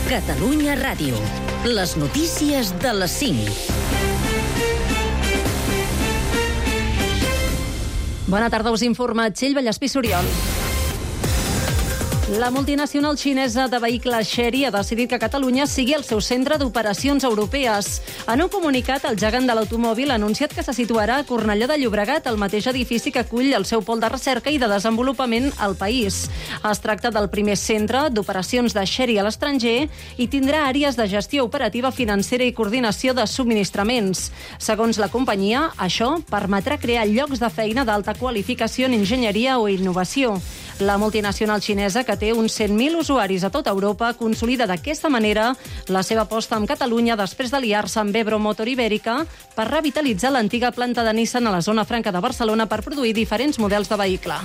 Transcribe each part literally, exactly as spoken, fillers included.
Catalunya Ràdio. Les notícies de les cinc. Bona tarda, us informa Txell Vallespí Soriol. La multinacional xinesa de vehicles Chery ha decidit que Catalunya sigui el seu centre d'operacions europees. En un comunicat, el gegant de l'automòbil ha anunciat que se situarà a Cornellà de Llobregat, el mateix edifici que acull el seu pol de recerca i de desenvolupament al país. Es tracta del primer centre d'operacions de Chery a l'estranger i tindrà àrees de gestió operativa, financera i coordinació de subministraments. Segons la companyia, això permetrà crear llocs de feina d'alta qualificació en enginyeria o innovació. La multinacional xinesa, que té uns cent mil usuaris a tota Europa, consolida d'aquesta manera la seva aposta amb Catalunya després d'aliar-se amb Ebro Motor Ibèrica per revitalitzar l'antiga planta de Nissan a la zona franca de Barcelona per produir diferents models de vehicle.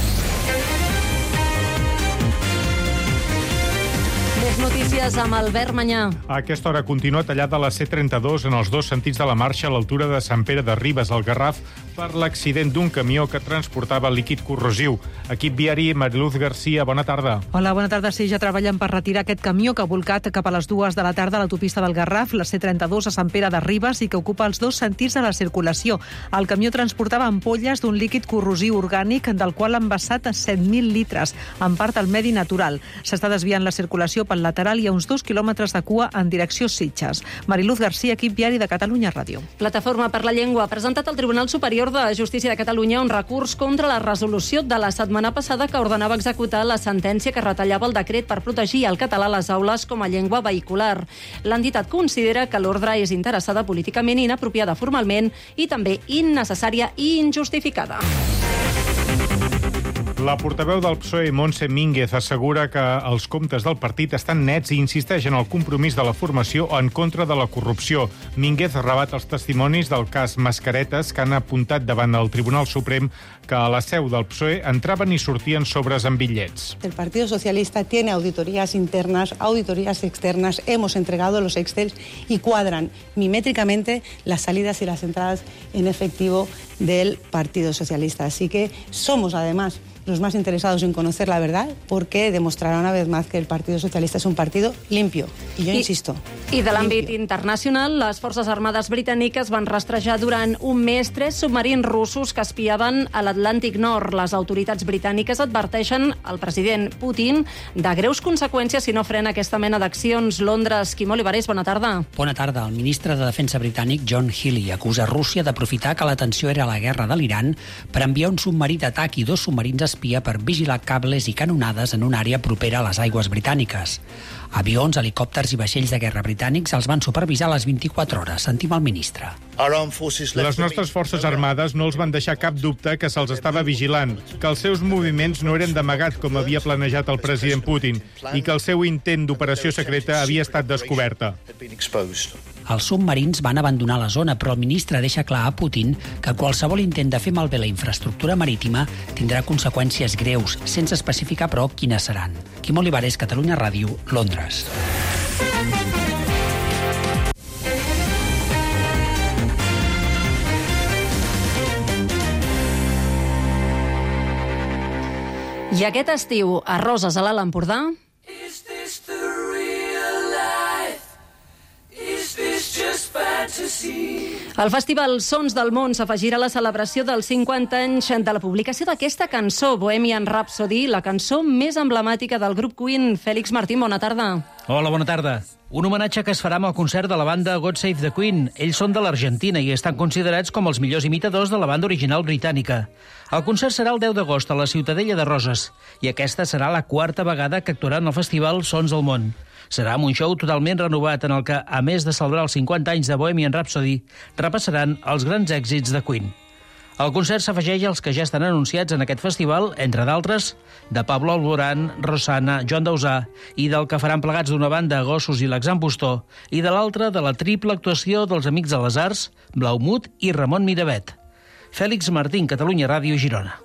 Més notícies amb Albert Manyà. A aquesta hora continua tallada la C trenta-dos en els dos sentits de la marxa a l'altura de Sant Pere de Ribes, al Garraf, per l'accident d'un camió que transportava líquid corrosiu. Equip viari, Mariluz Garcia, bona tarda. Hola, bona tarda. Sí, ja treballen per retirar aquest camió que ha volcat cap a les dues de la tarda a l'autopista del Garraf, la C trenta-dos a Sant Pere de Ribes, i que ocupa els dos sentits de la circulació. El camió transportava ampolles d'un líquid corrosiu orgànic del qual han vessat set mil litres, en part al medi natural. S'està desviant la circulació pel lateral i a uns dos quilòmetres de cua en direcció Sitges. Mariluz Garcia, equip viari de Catalunya Ràdio. Plataforma per la Llengua ha presentat al Tribunal Superior de Justícia de Catalunya un recurs contra la resolució de la setmana passada que ordenava executar la sentència que retallava el decret per protegir el català a les aules com a llengua vehicular. L'entitat considera que l'ordre és interessada políticament, inapropiada formalment i també innecessària i injustificada. La portaveu del P S O E, Montse Mínguez, assegura que els comptes del partit estan nets i insisteix en el compromís de la formació en contra de la corrupció. Mínguez rebat els testimonis del cas Mascaretes que han apuntat davant del Tribunal Suprem que a la seu del P S O E entraven i sortien sobres amb bitllets. El Partido Socialista tiene auditorías internas, auditorías externas, hemos entregado los Excels y cuadran mimétricamente las salidas y las entradas en efectivo del Partido Socialista. Así que somos, además, los más interesados en conocer la verdad, porque demostrará una vez más que el Partido Socialista es un partido limpio. I jo I, insisto. I de l'àmbit internacional, les Forces Armades britàniques van rastrejar durant un mes tres submarins russos que espiaven a l'Atlàntic Nord. Les autoritats britàniques adverteixen al president Putin de greus conseqüències si no frena aquesta mena d'accions. Londres, Quim Olivares, bona tarda. Bona tarda. El ministre de Defensa britànic, John Healey, acusa Rússia d'aprofitar que la tensió era la guerra de l'Iran per enviar un submarí d'atac i dos submarins espia per vigilar cables i canonades en una àrea propera a les aigües britàniques. Avions, helicòpters i vaixells de guerra britànics els van supervisar a les vint-i-quatre hores. Sentim el ministre. Les nostres forces armades no els van deixar cap dubte que se'ls estava vigilant, que els seus moviments no eren d'amagat com havia planejat el president Putin i que el seu intent d'operació secreta havia estat descoberta. Els submarins van abandonar la zona, però el ministre deixa clar a Putin que qualsevol intent de fer malbé la infraestructura marítima tindrà conseqüències greus, sense especificar, però, quines seran. Quim Olivares, Catalunya Ràdio, Londres. I aquest estiu, a Roses, a l'Alt Empordà... El Festival Sons del Món s'afegirà a la celebració dels cinquanta anys de la publicació d'aquesta cançó, Bohemian Rhapsody, la cançó més emblemàtica del grup Queen. Fèlix Martín, bona tarda. Hola, bona tarda. Un homenatge que es farà amb el concert de la banda God Save the Queen. Ells són de l'Argentina i estan considerats com els millors imitadors de la banda original britànica. El concert serà el deu d'agost a la Ciutadella de Roses i aquesta serà la quarta vegada que actuaran al Festival Sons del Món. Serà amb un show totalment renovat en el que, a més de celebrar els cinquanta anys de Bohemian Rhapsody, repassaran els grans èxits de Queen. El concert s'afegeix als que ja estan anunciats en aquest festival, entre d'altres, de Pablo Alborán, Rosana, Joan Dausà, i del que faran plegats d'una banda Gossos i l'Exambustor, i de l'altra de la triple actuació dels Amics de les Arts, Blaumut i Ramon Miravet. Fèlix Martín, Catalunya Ràdio, Girona.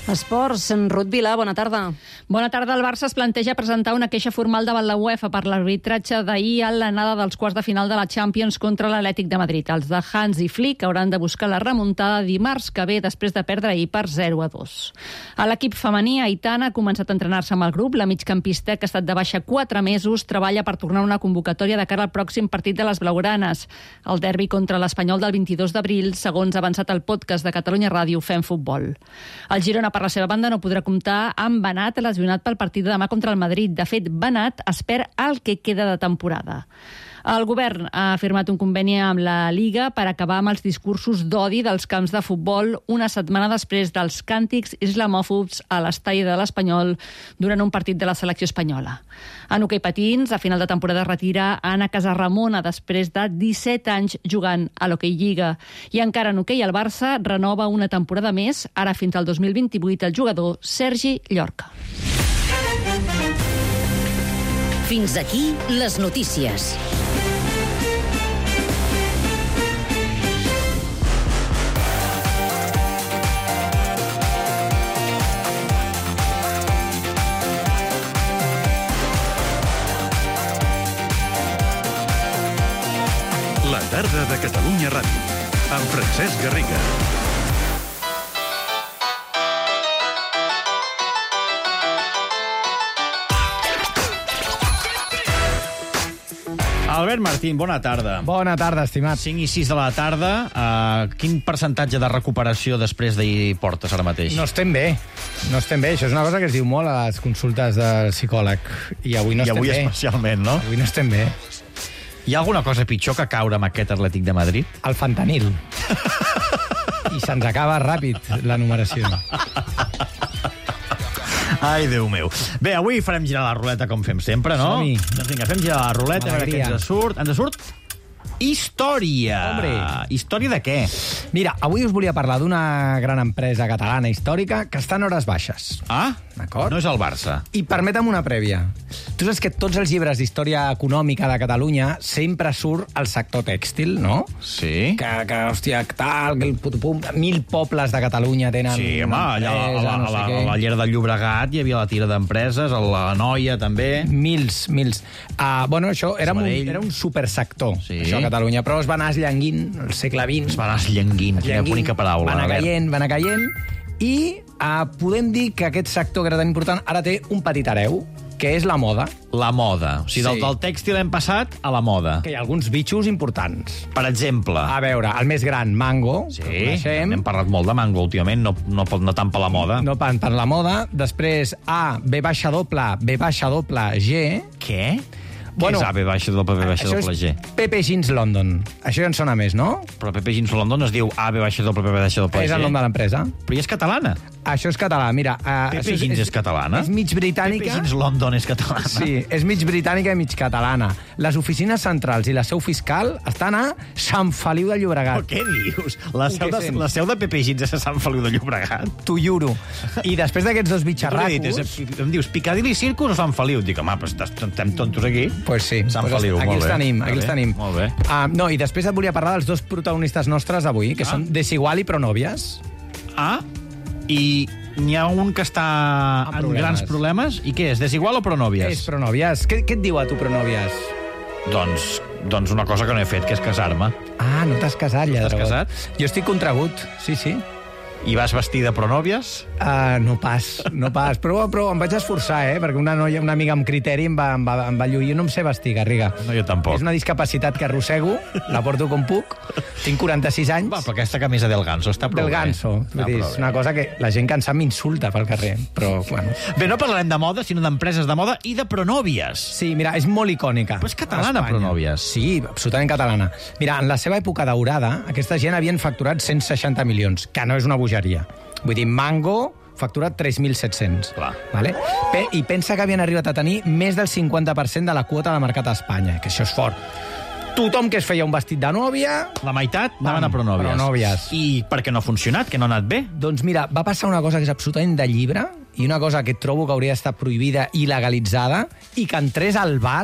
Esports, Ruth Vilà, bona tarda. Bona tarda. El Barça es planteja presentar una queixa formal davant la UEFA per l'arbitratge d'ahir a l'anada dels quarts de final de la Champions contra l'Atlètic de Madrid. Els de Hansi Flick hauran de buscar la remuntada dimarts que ve després de perdre ahir per zero a dos. A l'equip femení, Aitana ha començat a entrenar-se amb el grup. La migcampista, que ha estat de baixa quatre mesos, treballa per tornar a una convocatòria de cara al pròxim partit de les blaugranes. El derbi contra l'Espanyol del vint-i-dos d'abril, segons ha avançat el podcast de Catalunya Ràdio Fem Futbol. El Girona, per la seva banda, no podrà comptar amb Benat lesionat pel partit de demà contra el Madrid. De fet, Benat es perd el que queda de temporada. El govern ha firmat un conveni amb la Liga per acabar amb els discursos d'odi dels camps de futbol una setmana després dels càntics islamòfobs a l'estadi de l'Espanyol durant un partit de la selecció espanyola. En hoquei patins, a final de temporada es retira Anna Casarramona després de disset anys jugant a l'Hoquei Lliga. I encara en hoquei el Barça renova una temporada més, ara fins al dos mil vint-i-vuit, el jugador Sergi Llorca. Fins aquí les notícies. La tarda de Catalunya Ràdio, amb Francesc Garriga. Albert Martín, bona tarda. Bona tarda, estimat. cinc i sis de la tarda. Uh, quin percentatge de recuperació després d'ahir portes ara mateix? No estem bé. No estem bé. Això és una cosa que es diu molt a les consultes del psicòleg. I avui no I estem avui bé. especialment, no? Avui no estem bé. Hi ha alguna cosa pitjor que caure amb aquest Atlètic de Madrid? El fentanil. I se'ns acaba ràpid la numeració. Ai, Déu meu. Bé, avui farem girar la ruleta com fem sempre, no? Som-hi. Doncs vinga, fem girar la ruleta, a veure què ens surt. Ens surt història. Hombre. Història de què? Mira, avui us volia parlar d'una gran empresa catalana històrica que està en hores baixes. Ah, D'acord? no és el Barça. I permetem una prèvia. Tu saps que tots els llibres d'història econòmica de Catalunya sempre surt el sector tèxtil, no? Sí. Que, que hòstia, tal, que el putupum... Mil pobles de Catalunya tenen... Sí, home, allà a empresa, la, a no sé la, què. a la llera del Llobregat hi havia la tira d'empreses, a la Noia també. Mils, mils. Uh, bueno, això era un, Sabadell. era un supersector, Sí. això a Catalunya, però es va anar esllenguint al segle vint. Es va anar esllenguint, quina bonica paraula. Va anar Albert. caient, va anar caient, i uh, podem dir que aquest sector, que era tan important, ara té un petit hereu, que és la moda. La moda. O sigui, Sí. del, del tèxtil hem passat a la moda. Que hi ha alguns bitxos importants. Per exemple... A veure, el més gran, Mango. Sí, el coneixem. hem parlat molt de Mango últimament, no, no, no tant per la moda. No pan per la moda. Després, A, B baixa doble, B baixa doble, G. Què? Bueno, Què és A, B baixa doble, B baixa Això doble, G? és P P Jeans London. Això ja en sona més, no? Però Pepe Jeans London es diu A, B baixa doble, B baixa doble, G. És el nom de l'empresa. Però ja és catalana. Això és català, mira. Uh, Pepe Jeans és catalana? És mig britànica. Pepe Jeans London és catalana. Sí, és mig britànica i mig catalana. Les oficines centrals i la seu fiscal estan a Sant Feliu de Llobregat. Però què dius? La seu, Què de, sents? la seu de Pepe Jeans és a Sant Feliu de Llobregat. T'ho juro. I després d'aquests dos Tu què he dit? bitxarracos... És, em dius Piccadilly Circus o Sant Feliu? Dic, home, però estem tontos aquí. Pues sí, Sant pues Feliu, aquí molt els bé. tenim, aquí Molt els bé, tenim. molt bé. Uh, no, i després et volia parlar dels dos protagonistes nostres d'avui, que Ah. són Desigual i Pronovias. Ah, i n'hi ha un que està Amb en problemes. grans problemes. I què és, desigual o pronòvies? És Pronovias. Què, què et diu a tu Pronovias? Doncs, doncs una cosa que no he fet, que és casar-me. Ah, no t'has casat, lladró. T'has casat? Jo estic contragut, sí, sí. I vas vestir de pronòvies? Uh, no pas, no pas. Però, però em vaig esforçar, eh? Perquè una noia, una amiga amb criteri em va, em va, em va lluir. Jo no em sé vestir, Garriga. No, jo tampoc. És una discapacitat que arrossego, la porto com puc. Tinc quaranta-sis anys. Va, però aquesta camisa del ganso està prou Del bé. ganso. Està Vull dir, prou és bé. una cosa que la gent que en sap m'insulta pel carrer. Però, bueno. Bé, no parlarem de moda, sinó d'empreses de moda i de pronòvies. Sí, mira, és molt icònica. Però és catalana, a Espanya. Pronòvies. Sí, absolutament catalana. Mira, en la seva època daurada, aquesta gent havien facturat cent seixanta milions, que no és una bogeria. Vull dir, Mango facturat tres mil set-cents. Clar. Vale? Pe I pensa que havien arribat a tenir més del cinquanta per cent de la quota de mercat a Espanya, que això és fort. Tothom que es feia un vestit de nòvia... La meitat Pam, anaven a pronòvies. pronòvies. I per què no ha funcionat? Que no ha anat bé? Doncs mira, va passar una cosa que és absolutament de llibre i una cosa que trobo que hauria d'estar prohibida i legalitzada i que entrés al bar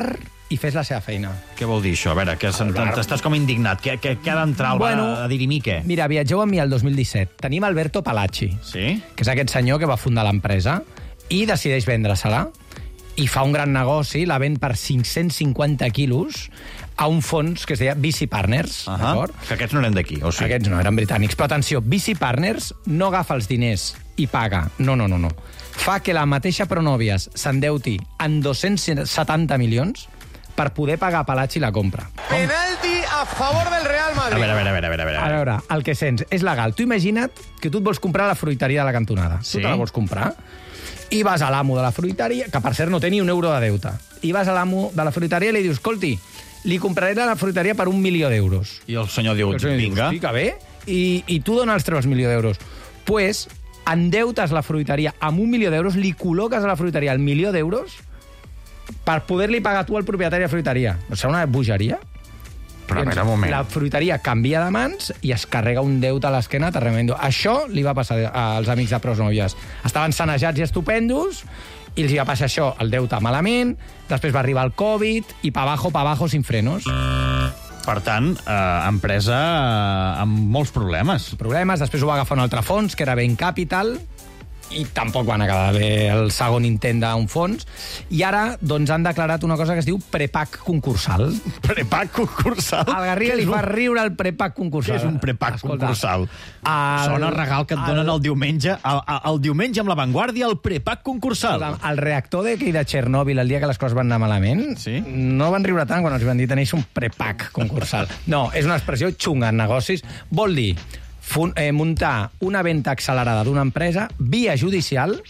i fes la seva feina. Què vol dir això? A veure, que estàs com indignat. Què ha d'entrar al bar a dirimir què? Mira, viatgeu amb mi el dos mil disset. Tenim Alberto Palacci, sí? que és aquest senyor que va fundar l'empresa, i decideix vendre-se-la, i fa un gran negoci, la ven per cinc-cents cinquanta quilos a un fons que es deia V C Partners, uh -huh. d'acord? Que aquests no eren d'aquí, o sí? Aquests no, eren britànics. Però atenció, V C Partners no agafa els diners i paga. No, no, no, no. Fa que la mateixa Pronovias s'endeuti en dos-cents setanta milions per poder pagar a Palacci la compra. Penalti a favor del Real Madrid. A veure, a veure, a veure, a veure. A veure, el que sents és legal. Tu imagina't que tu et vols comprar la fruiteria de la cantonada. Sí? Tu te la vols comprar i vas a l'amo de la fruiteria, que per cert no té ni un euro de deute, i vas a l'amo de la fruiteria i li dius, escolti, li compraré la fruiteria per un milió d'euros. I el senyor diu, el senyor vinga. Diu, que bé, i, i tu dones els tres milió d'euros. Doncs pues, endeutes la fruiteria amb un milió d'euros, li col·loques a la fruiteria el milió d'euros per poder-li pagar tu al propietari de la fruiteria. No serà una bogeria? Però a veure, un moment. La fruiteria canvia de mans i es carrega un deute a l'esquena tremendo. Això li va passar als amics de Pronovias. Estaven sanejats i estupendos, i els va passar això, el deute malament, després va arribar el Covid, i pa abajo, pa abajo, sin frenos. Per tant, eh, empresa eh, amb molts problemes. Problemes, després ho va agafar un altre fons, que era Bain Capital, i tampoc van acabar bé el segon intent d'un fons, i ara doncs, han declarat una cosa que es diu prepack concursal. Prepack concursal? Al Garriga li fa riure el prepack concursal. Què és un prepack Escolta, concursal? El, Sona el regal que et donen el, el diumenge, el, el diumenge amb La Vanguardia, el prepack concursal. El, el reactor d'aquell de Txernòbil, el dia que les coses van anar malament, sí? no van riure tant quan els van dir tenéis un prepack concursal. No, és una expressió xunga en negocis. Vol dir Fun, eh, muntar una venda accelerada d'una empresa via judicial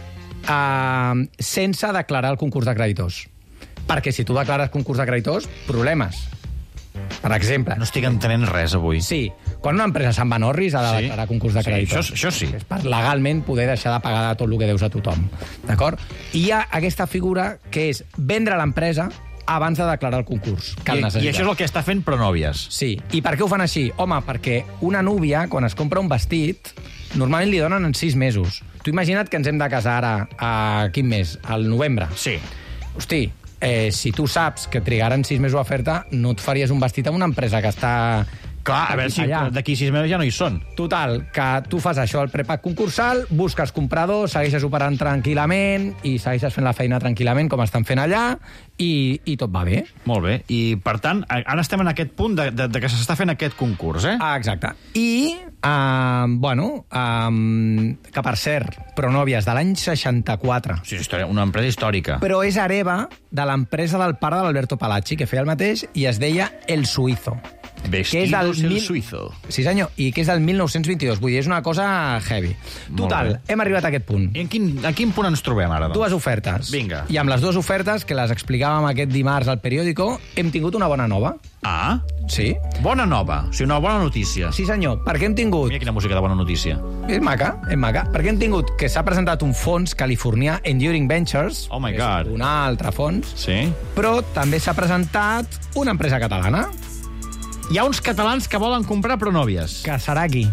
eh, sense declarar el concurs de creditors. Perquè si tu declares concurs de creditors, problemes. Per exemple... No estic entenent res avui. Sí. Quan una empresa se'n va a Norris ha de declarar sí. concurs de sí, creditors. Això, això sí. És per legalment poder deixar de pagar tot el que deus a tothom. D'acord? I hi ha aquesta figura que és vendre l'empresa abans de declarar el concurs. I, I això és el que està fent Pronovias. Sí. I per què ho fan així? Home, perquè una núvia, quan es compra un vestit, normalment li donen en sis mesos. Tu imagina't que ens hem de casar ara a quin mes? Al novembre. Sí. Hosti, eh, si tu saps que trigaran sis mesos a fer-te, no et faries un vestit amb una empresa que està... Clar, a veure si d'aquí sis mesos ja no hi són. Total, que tu fas això, el prepack concursal, busques compradors, segueixes operant tranquil·lament i segueixes fent la feina tranquil·lament, com estan fent allà, i, i tot va bé. Molt bé. I, per tant, ara estem en aquest punt de, de, de que s'està fent aquest concurs, eh? Ah, exacte. I, uh, bueno, um, que per cert, Pronovias de l'any seixanta-quatre. Sí, una empresa històrica. Però és hereva de l'empresa del pare de l'Alberto Palacci, que feia el mateix, i es deia El Suizo. Vestidos el Suizo. Sí, senyor, i que és del mil nou-cents vint-i-dos. Vull dir, és una cosa heavy. Total, hem arribat a aquest punt. I en quin, a quin punt ens trobem ara, doncs? Dues ofertes. Vinga. I amb les dues ofertes, que les explicàvem aquest dimarts al periòdico, hem tingut una bona nova. Ah? Sí. Bona nova. O sigui, una bona notícia. Sí, senyor. Perquè hem tingut... Mira quina música de bona notícia. És maca, és maca. Perquè hem tingut que s'ha presentat un fons californià, Enduring Ventures. Oh my God. Un altre fons. Sí. Però també s'ha presentat una empresa catalana. Hi ha uns catalans que volen comprar Pronovias. Que serà aquí.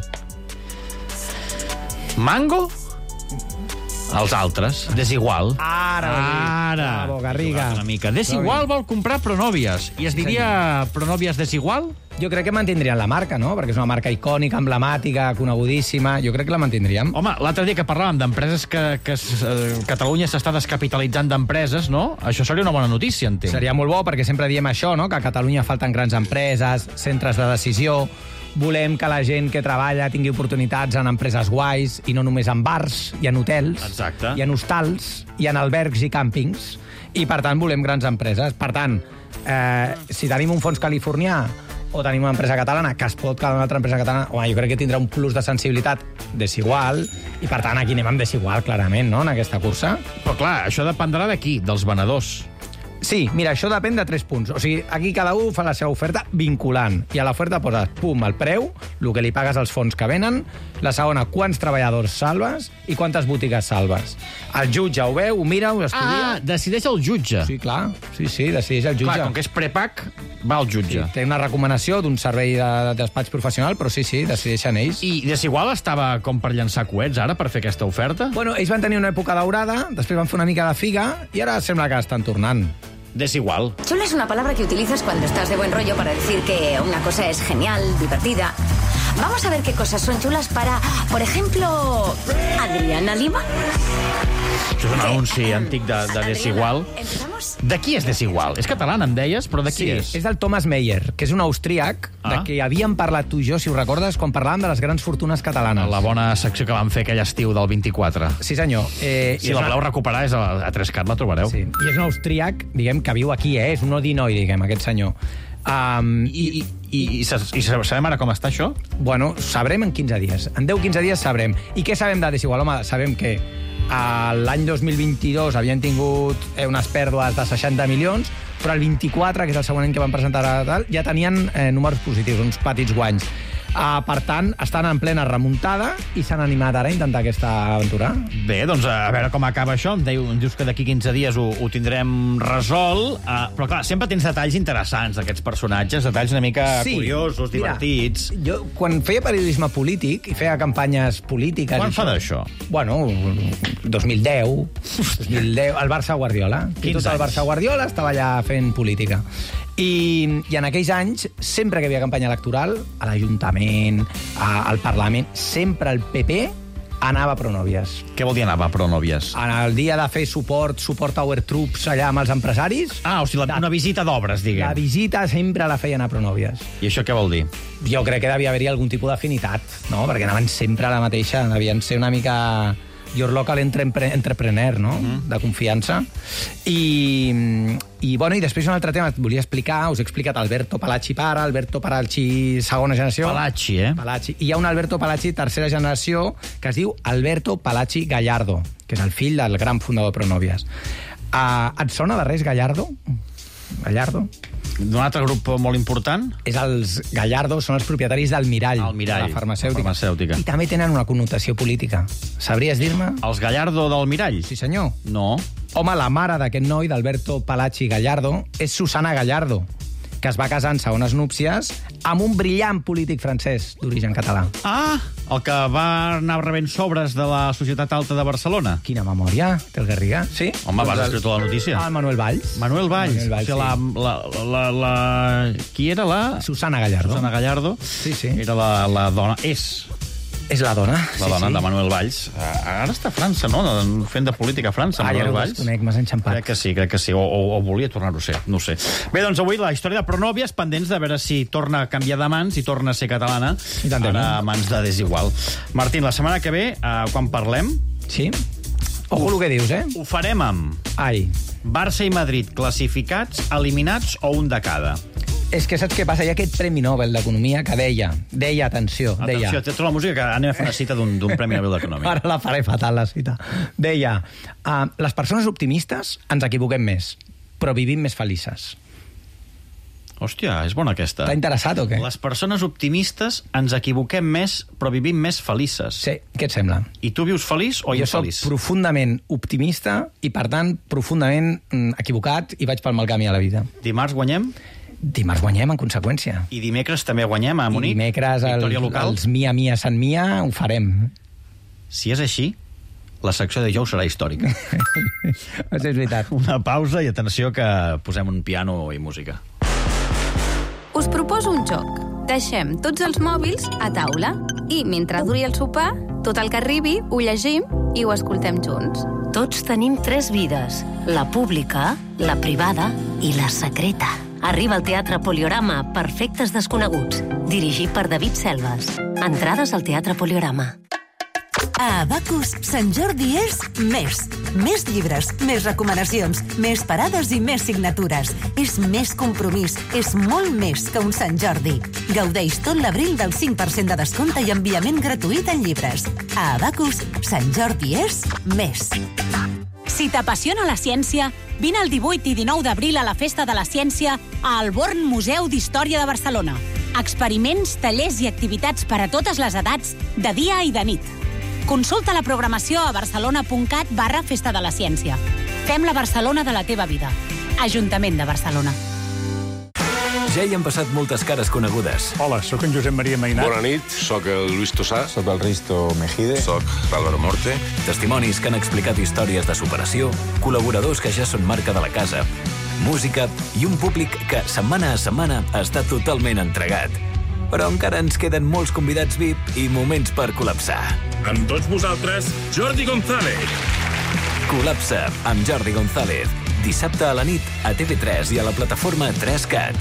Mango? Els altres. Desigual. Ara. Ara. Bravo, Garriga. Una mica. Desigual vol comprar Pronovias. I es diria Pronovias Desigual? Jo crec que mantindrien la marca, no? Perquè és una marca icònica, emblemàtica, conegudíssima. Jo crec que la mantindríem. Home, l'altre dia que parlàvem d'empreses que, que eh, Catalunya s'està descapitalitzant d'empreses, no? Això seria una bona notícia, entenc. Seria molt bo, perquè sempre diem això, no? Que a Catalunya falten grans empreses, centres de decisió. Volem que la gent que treballa tingui oportunitats en empreses guais i no només en bars i en hotels. Exacte. I en hostals i en albergs i càmpings. I, per tant, volem grans empreses. Per tant, eh, si tenim un fons californià o tenim una empresa catalana que es pot quedar una altra empresa catalana, home, jo crec que tindrà un plus de sensibilitat desigual i, per tant, aquí anem amb desigual, clarament, no?, en aquesta cursa. Però, clar, això dependrà d'aquí, dels venedors. Sí, mira, això depèn de tres punts. O sigui, aquí cada un fa la seva oferta vinculant. I a l'oferta poses, pum, el preu, el que li pagues als fons que venen, la segona, quants treballadors salves i quantes botigues salves. El jutge ho veu, ho mira, ho estudia... Ah, decideix el jutge. Sí, clar. Sí, sí, decideix el jutge. Clar, com que és prepack, va al jutge. Sí, té una recomanació d'un servei de, de despatx professional, però sí, sí, decideixen ells. I Desigual estava com per llançar coets, ara, per fer aquesta oferta? Bueno, ells van tenir una època daurada, després van fer una mica de figa, i ara sembla que estan tornant. Desigual. Chula es una palabra que utilizas cuando estás de buen rollo para decir que una cosa es genial, divertida. Vamos a ver qué cosas son chulas para, por ejemplo, Adriana Lima. Això és un anunci antic de, de Desigual. De qui és Desigual? És catalana, em deies, però de qui sí, és? és del Thomas Meyer, que és un austríac, ah. de què havíem parlat tu i jo, si ho recordes, quan parlàvem de les grans fortunes catalanes. La bona secció que vam fer aquell estiu del vint-i-quatre. Sí, senyor. Eh, si la voleu una... recuperar, és a, a tres cat, la trobareu. Sí. I és un austríac, diguem, que viu aquí, eh? És un odinoi, diguem, aquest senyor. Um, I, i, i, i, I sabem ara com està això? Bueno, sabrem en quinze dies. En deu quinze dies sabrem. I què sabem de Desigual? Home, sabem que l'any dos mil vint-i-dos havien tingut unes pèrdues de seixanta milions, però el vint-i-quatre, que és el següent any que van presentar tal, ja tenien eh, números positius, uns petits guanys. Uh, per tant, estan en plena remuntada i s'han animat ara a intentar aquesta aventura. Bé, doncs a veure com acaba això. Em, diu, em dius que d'aquí quinze dies ho, ho tindrem resolt, uh, però clar, sempre tens detalls interessants d'aquests personatges, detalls una mica sí, curiosos, divertits. Mira, jo, quan feia periodisme polític i feia campanyes polítiques... Quan fa d'això? Bueno, dos mil deu, dos mil deu, el Barça Guardiola. I tot el Barça Guardiola estava allà fent política. I, i en aquells anys, sempre que hi havia campanya electoral, a l'Ajuntament, a, al Parlament, sempre el P P anava a Pronòvies. Què vol dir anava a Pronòvies? En el dia de fer suport, suport Tower Troops allà amb els empresaris... Ah, o sigui, la, una visita d'obres, diguem. La visita sempre la feien a Pronòvies. I això què vol dir? Jo crec que devia haver-hi algun tipus d'afinitat, no? Perquè anaven sempre a la mateixa, devien ser una mica... your local entre entrepreneur, no? Mm. De confiança. I, i, bueno, i després un altre tema que et volia explicar, us he explicat Alberto Palacci pare, Alberto Palacci segona generació. Palacci, eh? Palacci. I hi ha un Alberto Palacci tercera generació que es diu Alberto Palacci Gallardo, que és el fill del gran fundador de Pronòvies. Uh, et sona de res Gallardo? Gallardo? D'un altre grup molt important? És els Gallardo, són els propietaris del Mirall, el Mirall, de la farmacèutica. la farmacèutica. I també tenen una connotació política. Sabries dir-me? Els Gallardo del Mirall? Sí, senyor. No. Home, la mare d'aquest noi, d'Alberto Palacci Gallardo, és Susana Gallardo, que es va casar en segones núpcies amb un brillant polític francès d'origen català. Ah, el que va anar rebent sobres de la Societat Alta de Barcelona. Quina memòria, té el Garriga. Sí? Home, vas escriure tota la notícia. Ah, el Manuel Valls. Manuel Valls. Manuel Valls, o sigui, sí. la, la, la, la... Qui era la... Susana Gallardo. Susana Gallardo. Sí, sí. Era la, la dona... És... És la dona. La sí, dona sí. de Manuel Valls. Ara està a França, no? Fent de política a França, ah, Manuel ja Valls. Conec, m'has enxampat. Crec que sí, crec que sí. O, o, o volia tornar-ho a ser, no ho sé. Bé, doncs avui la història de Pronòvies, pendents de veure si torna a canviar de mans, si torna a ser catalana, ara a mans de Desigual. Martín, la setmana que ve, eh, quan parlem... Sí? Ojo el que dius, eh? Ho farem amb... Ai. Barça i Madrid classificats, eliminats o un de cada? És que saps què passa? Hi ha aquest Premi Nobel d'Economia que deia, deia, atenció, deia... Atenció, té tota la música que anem a fer una cita d'un Premi Nobel d'Economia. Ara la faré fatal, la cita. Deia, uh, les persones optimistes ens equivoquem més, però vivim més felices. Hòstia, és bona aquesta. T'ha interessat o què? Les persones optimistes ens equivoquem més, però vivim més felices. Sí, què et sembla? I tu vius feliç o jo infeliç? Jo soc profundament optimista i, per tant, profundament mm, equivocat i vaig pel mal camí a la vida. Dimarts guanyem? Dimarts guanyem, en conseqüència. I dimecres també guanyem a Munic? I dimecres el, els Mia Mia Sant Mia ho farem. Si és així, la secció de Jou serà històrica. És veritat. Una pausa i atenció que posem un piano i música. Us proposo un joc. Deixem tots els mòbils a taula i, mentre duri el sopar, tot el que arribi ho llegim i ho escoltem junts. Tots tenim tres vides, la pública, la privada i la secreta. Arriba al Teatre Poliorama Perfectes Desconeguts, dirigit per David Selves. Entrades al Teatre Poliorama. A Abacus, Sant Jordi és més. Més llibres, més recomanacions, més parades i més signatures. És més compromís, és molt més que un Sant Jordi. Gaudeix tot l'abril del cinc per cent de descompte i enviament gratuït en llibres. A Abacus, Sant Jordi és més. Si t'apassiona la ciència, vine el divuit i dinou d'abril a la Festa de la Ciència a Alborn Museu d'Història de Barcelona. Experiments, tallers i activitats per a totes les edats, de dia i de nit. Consulta la programació a barcelona.cat barra Festa de la Ciència. Fem la Barcelona de la teva vida. Ajuntament de Barcelona. Ja hi han passat moltes cares conegudes. Hola, sóc en Josep Maria Mainat. Bona nit, sóc el Luis Tosà. Sóc el Risto Mejide. Sóc l'Álvaro Morte. Testimonis que han explicat històries de superació, col·laboradors que ja són marca de la casa, música i un públic que, setmana a setmana, està totalment entregat. Però encara ens queden molts convidats V I P i moments per col·lapsar. Amb tots vosaltres, Jordi González. Col·lapsa amb Jordi González. Dissabte a la nit a T V tres i a la plataforma tres cat.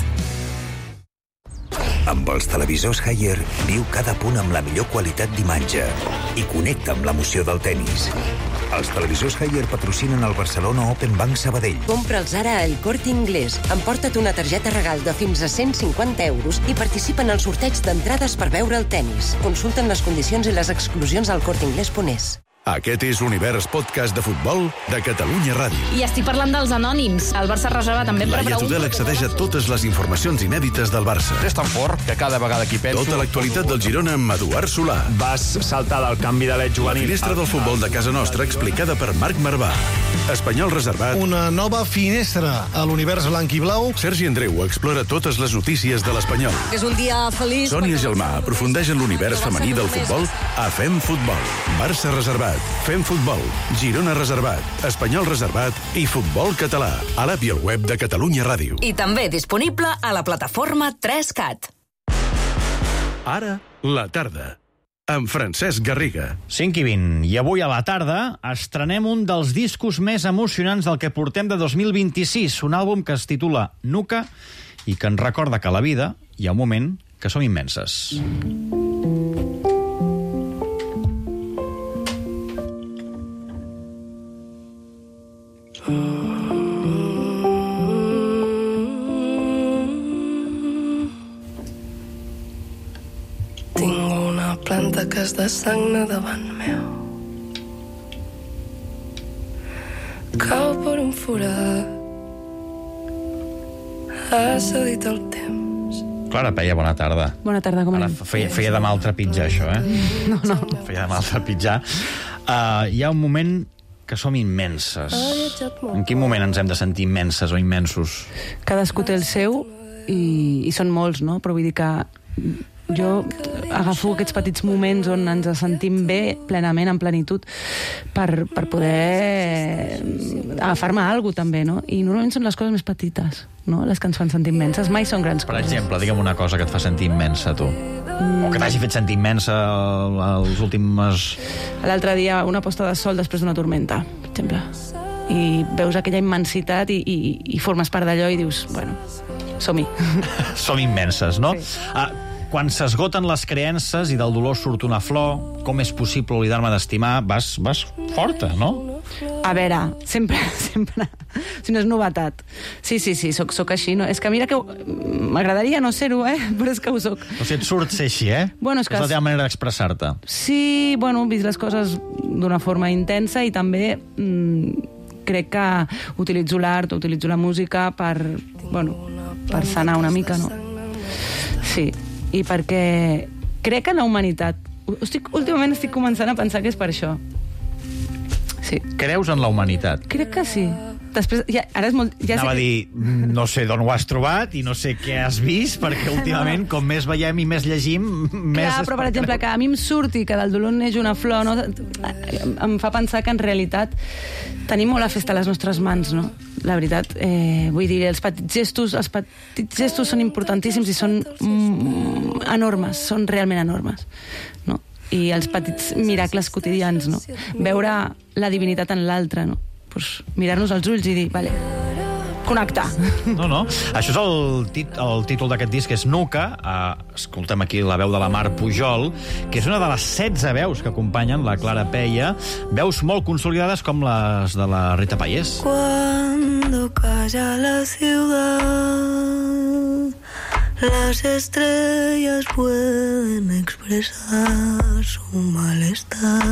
Amb els televisors Haier, viu cada punt amb la millor qualitat d'imatge i connecta amb l'emoció del tennis. Els televisors Haier patrocinen el Barcelona Open Bank Sabadell. Compra'ls ara a El Corte Inglés. Emporta't una targeta regal de fins a cent cinquanta euros i participa en el sorteig d'entrades per veure el tennis. Consulten les condicions i les exclusions al corte inglés punt es. Aquest és l'Univers Podcast de Futbol de Catalunya Ràdio. I estic parlant dels anònims. El Barça reserva també per Laia Tudel accedeix a totes les informacions inèdites del Barça. És tan fort que cada vegada que hi penso... Tota l'actualitat del Girona amb Eduard Solà. Vas saltar del canvi de l'Ed juvenil. La finestra del futbol de casa nostra explicada per Marc Marvà. Espanyol reservat. Una nova finestra a l'univers blanc i blau. Sergi Andreu explora totes les notícies de l'Espanyol. És un dia feliç. Sònia Gelmà aprofundeix en l'univers femení del futbol a Fem Futbol. Barça reservat. Fem Futbol, Girona reservat, Espanyol reservat i Futbol català. A l'app i al web de Catalunya Ràdio. I també disponible a la plataforma tres cat. Ara, la tarda. Amb Francesc Garriga. cinc i vint. I avui a la tarda estrenem un dels discos més emocionants del que portem de dos mil vint-i-sis. Un àlbum que es titula Nuca i que ens recorda que a la vida hi ha un moment que som immenses. Tinc una planta que es dessagna davant meu. Cau per un forat. Ha cedit el temps. Clara Peia, bona tarda. Bona tarda, com Ara anem? feia, feia de mal trepitjar, això, eh? No, no. Feia de mal trepitjar. Uh, hi ha un moment que som immenses. En quin moment ens hem de sentir immenses o immensos? Cadascú té el seu i, i són molts, no? Però vull dir que jo agafo aquests petits moments on ens sentim bé plenament, en plenitud, per, per poder agafar-me a alguna cosa també, no? I normalment són les coses més petites, no? Les que ens fan sentir immenses. Mai són grans Per coses. exemple, digue'm una cosa que et fa sentir immensa, tu. Mm. O que t'hagi fet sentir immensa els últims... L'altre dia, una posta de sol després d'una tormenta, per exemple. I veus aquella immensitat i, i, i formes part d'allò i dius, bueno, som-hi. Som immenses, no? Sí. Ah, quan s'esgoten les creences i del dolor surt una flor, com és possible oblidar-me d'estimar, vas, vas forta, no? A veure, sempre, sempre... Si no és novetat. Sí, sí, sí, soc, soc així. No? És que mira que m'agradaria no ser-ho, eh? Però és que ho soc. O sigui, et surt ser així, eh? Bueno, és, que és la teva manera d'expressar-te. Sí, bueno, he vist les coses d'una forma intensa i també mmm, crec que utilitzo l'art, utilitzo la música per, bueno, per sanar una mica, no? Sí, i perquè crec que en la humanitat... Estic, últimament estic començant a pensar que és per això. Sí. Creus en la humanitat? Crec que sí. Després, ja, ara és molt... Ja Anava sé a dir, no sé d'on ho has trobat i no sé què has vist, perquè últimament, com més veiem i més llegim, més... Clar, però per exemple, que a mi em surti que del dolor neix una flor, no? Em fa pensar que en realitat tenim molt la festa a les nostres mans, no? La veritat, eh, vull dir, els petits gestos, els petits gestos són importantíssims i són mm, enormes, són realment enormes, no? I els petits miracles quotidians, no? Veure la divinitat en l'altre, no? Pues mirar-nos als ulls i dir, vale, connectar. No, no. Això és el, tit el títol d'aquest disc, és Nuca. Uh, escoltem aquí la veu de la Mar Pujol, que és una de les setze veus que acompanyen la Clara Peia. Veus molt consolidades com les de la Rita Payés. Cuando calla la ciudad, las estrellas pueden expresar su malestar.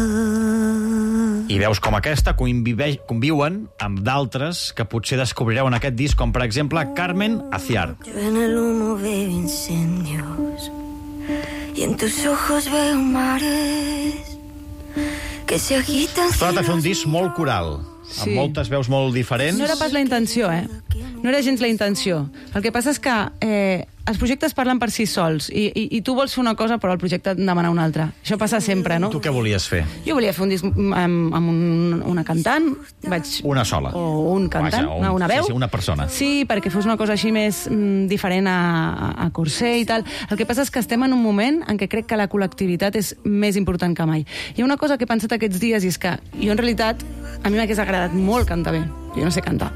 I veus com aquesta convive conviuen amb d'altres que potser descobrireu en aquest disc, com per exemple Carmen Aciar. En el humo veo incendios y en tus ojos veo mares que se agitan. Es tracta de fer un disc molt coral, sí, amb moltes veus molt diferents. No era pas la intenció, eh? No era gens la intenció. El que passa és que eh, els projectes parlen per si sols, i, i, i tu vols fer una cosa, però el projecte et demana una altra. Això passa sempre, no? Tu què volies fer? Jo volia fer un disc amb, amb un, una cantant. Vaig... Una sola? O un cantant, Vaja, un, una, una veu. Sí, sí, una persona. Sí, perquè fos una cosa així més mm, diferent a, a, a Corser i tal. El que passa és que estem en un moment en què crec que la col·lectivitat és més important que mai. Hi ha una cosa que he pensat aquests dies, i és que jo, en realitat, a mi m'hagués agradat molt cantar bé. Jo no sé cantar.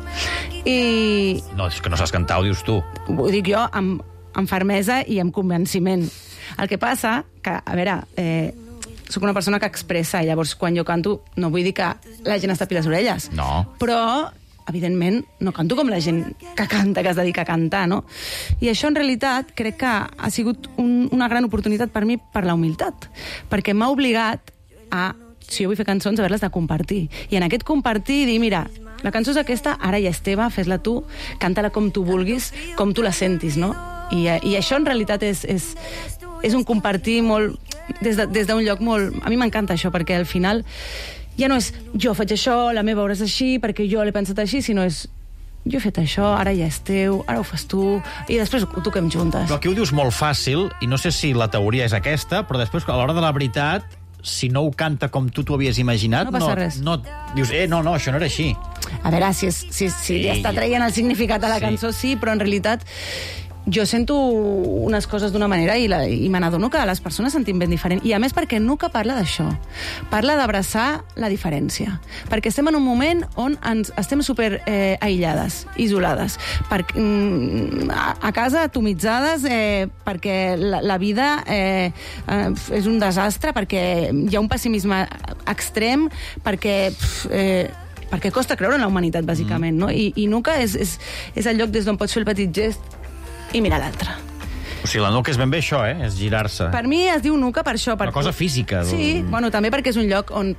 I... No, és que no saps cantar, ho dius tu. Ho dic jo amb, amb fermesa i amb convenciment. El que passa, que, a veure, eh, soc una persona que expressa, i llavors quan jo canto no vull dir que la gent es tapi les orelles. No. Però, evidentment, no canto com la gent que canta, que es dedica a cantar, no? I això, en realitat, crec que ha sigut un, una gran oportunitat per mi per la humilitat, perquè m'ha obligat a, si jo vull fer cançons, haver-les de compartir. I en aquest compartir dir, mira, la cançó és aquesta, ara ja és teva, fes-la tu, canta-la com tu vulguis, com tu la sentis, no? I, i això en realitat és, és, és un compartir molt, des d'un de, lloc molt... A mi m'encanta això, perquè al final ja no és jo faig això, la meva obra és així, perquè jo l'he pensat així, sinó és jo he fet això, ara ja és teu, ara ho fas tu, i després ho toquem juntes. Però aquí ho dius molt fàcil, i no sé si la teoria és aquesta, però després, a l'hora de la veritat, si no ho canta com tu t'ho havies imaginat, no passa no, res. No, dius, eh, no, no, això no era així. A veure, si, és, si, si sí. ja està traient el significat de la sí. cançó, sí, però en realitat jo sento unes coses d'una manera i, la, i me n'adono que les persones sentim ben diferent. I a més perquè Nuca parla d'això. Parla d'abraçar la diferència. Perquè estem en un moment on ens estem super eh, aïllades, isolades. Per, mm, a, a casa atomitzades eh, perquè la, la vida eh, eh, és un desastre, perquè hi ha un pessimisme extrem, perquè... Pff, eh, perquè costa creure en la humanitat, bàsicament, no? I, i Nuca és, és, és el lloc des d'on pots fer el petit gest i mirar l'altre. O sigui, la Nuca és ben bé això, eh? És girar-se. Per mi es diu Nuca per això. Per... Una cosa física. Sí, bueno, també perquè és un lloc on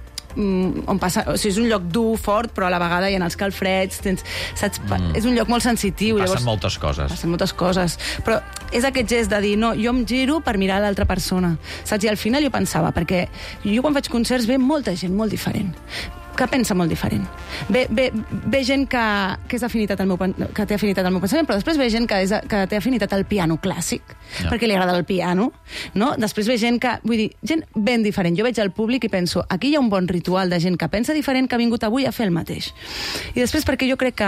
on passa, o sigui, és un lloc dur, fort, però a la vegada hi ha els calfreds, tens, saps? Mm. És un lloc molt sensitiu. Passen llavors, moltes coses. Passen moltes coses. Però és aquest gest de dir, no, jo em giro per mirar l'altra persona. Saps? I al final jo pensava, perquè jo quan faig concerts ve molta gent molt diferent, que pensa molt diferent. Ve, ve, ve gent que, que, és afinitat al meu, que té afinitat al meu pensament, però després ve gent que, és, que té afinitat al piano clàssic, ja. perquè li agrada el piano, no? Després ve gent que, vull dir, gent ben diferent. Jo veig al públic i penso, aquí hi ha un bon ritual de gent que pensa diferent, que ha vingut avui a fer el mateix. I després perquè jo crec que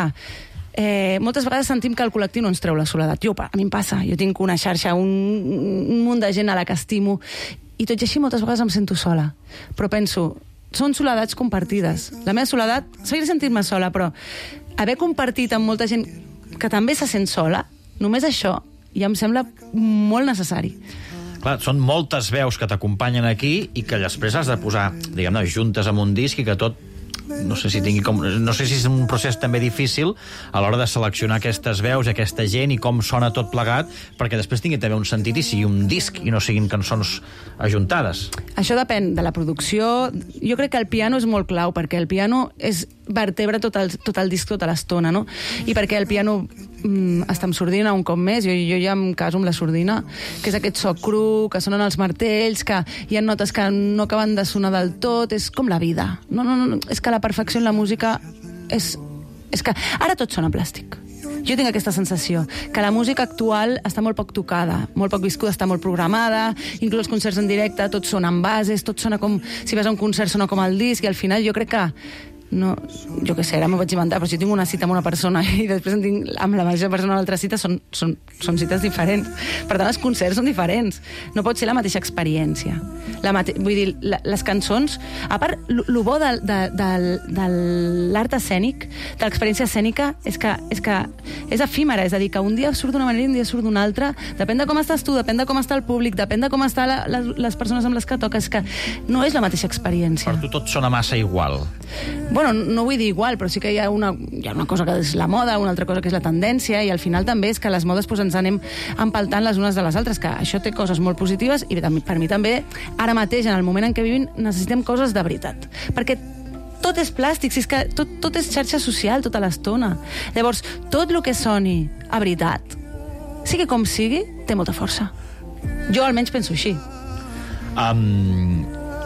Eh, moltes vegades sentim que el col·lectiu no ens treu la soledat. Jo, a mi em passa, jo tinc una xarxa, un, un munt de gent a la que estimo, i tot i així moltes vegades em sento sola. Però penso, són soledats compartides. La meva soledat, seguiré sentint-me sola, però haver compartit amb molta gent que també se sent sola, només això ja em sembla molt necessari. Clar, són moltes veus que t'acompanyen aquí i que després has de posar, diguem-ne, juntes amb un disc i que tot no sé si tingui com, no sé si és un procés també difícil a l'hora de seleccionar aquestes veus, aquesta gent i com sona tot plegat, perquè després tingui també un sentit i sigui un disc i no siguin cançons ajuntades. Això depèn de la producció. Jo crec que el piano és molt clau, perquè el piano és vertebra tot el, tot el disc tota l'estona, no? I perquè el piano mm, està amb sordina un cop més, jo, jo ja em caso amb la sordina, que és aquest so cru, que sonen els martells, que hi ha notes que no acaben de sonar del tot, és com la vida. No, no, no, és que la perfecció en la música és, és que ara tot sona plàstic. Jo tinc aquesta sensació, que la música actual està molt poc tocada, molt poc viscuda, està molt programada, inclús els concerts en directe, tot sona en bases, tot sona com... Si vas a un concert sona com el disc, i al final jo crec que... No, jo què sé, ara m'ho vaig inventar, però si tinc una cita amb una persona i després en tinc amb la mateixa persona a l'altra cita, són, són, són cites diferents. Per tant, els concerts són diferents. No pot ser la mateixa experiència. La mate... Vull dir, la, les cançons... A part, el bo de, de, de, de l'art escènic, de l'experiència escènica, és que, és que és efímera, és a dir, que un dia surt d'una manera i un dia surt d'una altra, depèn de com estàs tu, depèn de com està el públic, depèn de com estan la, les, les persones amb les que toques, que no és la mateixa experiència. Per tu tot sona massa igual. Bueno, no vull dir igual, però sí que hi ha una, hi ha una cosa que és la moda, una altra cosa que és la tendència, i al final també és que les modes doncs, ens anem empaltant les unes de les altres, que això té coses molt positives, i per mi també, ara mateix, en el moment en què vivim, necessitem coses de veritat. Perquè tot és plàstic, si és que tot, tot és xarxa social tota l'estona. Llavors, tot el que soni a veritat, sigui com sigui, té molta força. Jo almenys penso així. Um,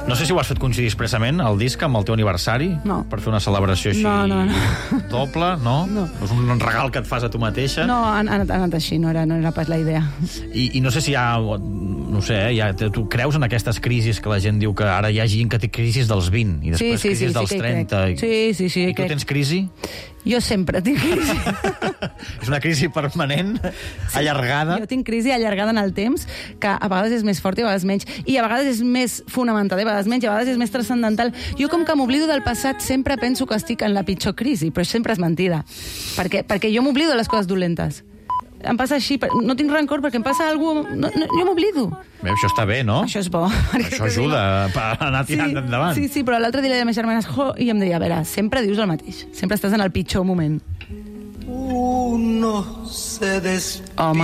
No sé si ho has fet coincidir expressament, el disc, amb el teu aniversari? No. Per fer una celebració així No, no, no. doble, no? No. És un regal que et fas a tu mateixa? No, ha anat, ha anat així, no era, no era pas la idea. I, i no sé si hi ha... No sé, eh, ja, tu creus en aquestes crisis que la gent diu que ara hi ha gent que té crisis dels vint i després sí, sí, crisis sí, dels sí trenta. I... Sí, sí, sí. I tu crec. tens crisi? Jo sempre tinc crisi. És una crisi permanent, sí, allargada? Jo tinc crisi allargada en el temps, que a vegades és més fort i a vegades menys. I a vegades és més fonamental, i a vegades menys, i a vegades és més transcendental. Jo, com que m'oblido del passat, sempre penso que estic en la pitjor crisi, però sempre és mentida. Perquè, perquè jo m'oblido de les coses dolentes. Em passa així, no tinc rancor perquè em passa alguna cosa... No, no, jo m'oblido. Bé, això està bé, no? Això és bo. Això ajuda a anar tirant sí, endavant. Sí, sí, però l'altre dia a les meves germanes, jo, i em deia, a veure, sempre dius el mateix. Sempre estàs en el pitjor moment. Uno se despide. Home.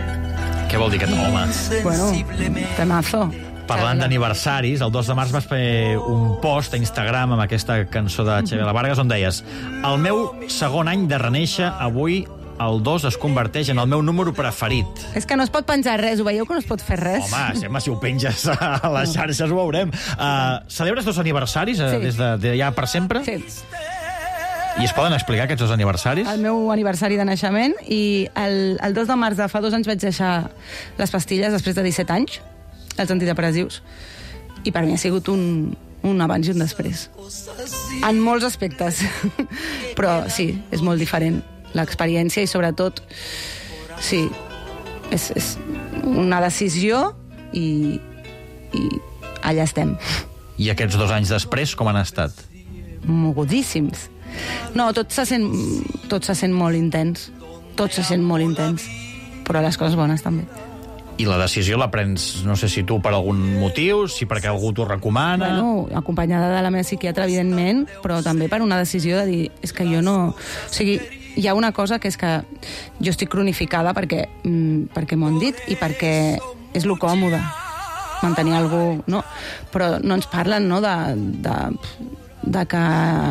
Què vol dir aquest home? Bueno, temazo. Parlant d'aniversaris, el dos de març vas fer un post a Instagram amb aquesta cançó de Chabela Vargas on deies: el meu segon any de renéixer avui el dos es converteix en el meu número preferit. És que no es pot penjar res, ho veieu que no es pot fer res? Home, sembla, si ho penges a les xarxes ho veurem. Uh, celebres dos aniversaris uh, sí. des de, de ja per sempre? Sí. I es poden explicar aquests dos aniversaris? El meu aniversari de naixement i el, el dos de març de fa dos anys vaig deixar les pastilles després de disset anys, els antidepressius, i per mi ha sigut un, un abans i un després. En molts aspectes. Però sí, és molt diferent l'experiència i sobretot sí, és, és una decisió i, i allà estem. I aquests dos anys després com han estat? Mogudíssims. No, tot se sent, tot se sent molt intens, tot se sent molt intens, però les coses bones també. I la decisió la prens, no sé si tu per algun motiu, si perquè algú t'ho recomana... Bueno, acompanyada de la meva psiquiatra, evidentment, però també per una decisió de dir, és que jo no... O sigui, hi ha una cosa que és que jo estic cronificada perquè, mm, perquè m'ho han dit i perquè és lo còmode mantenir algú, no? Però no ens parlen, no?, de, de, de que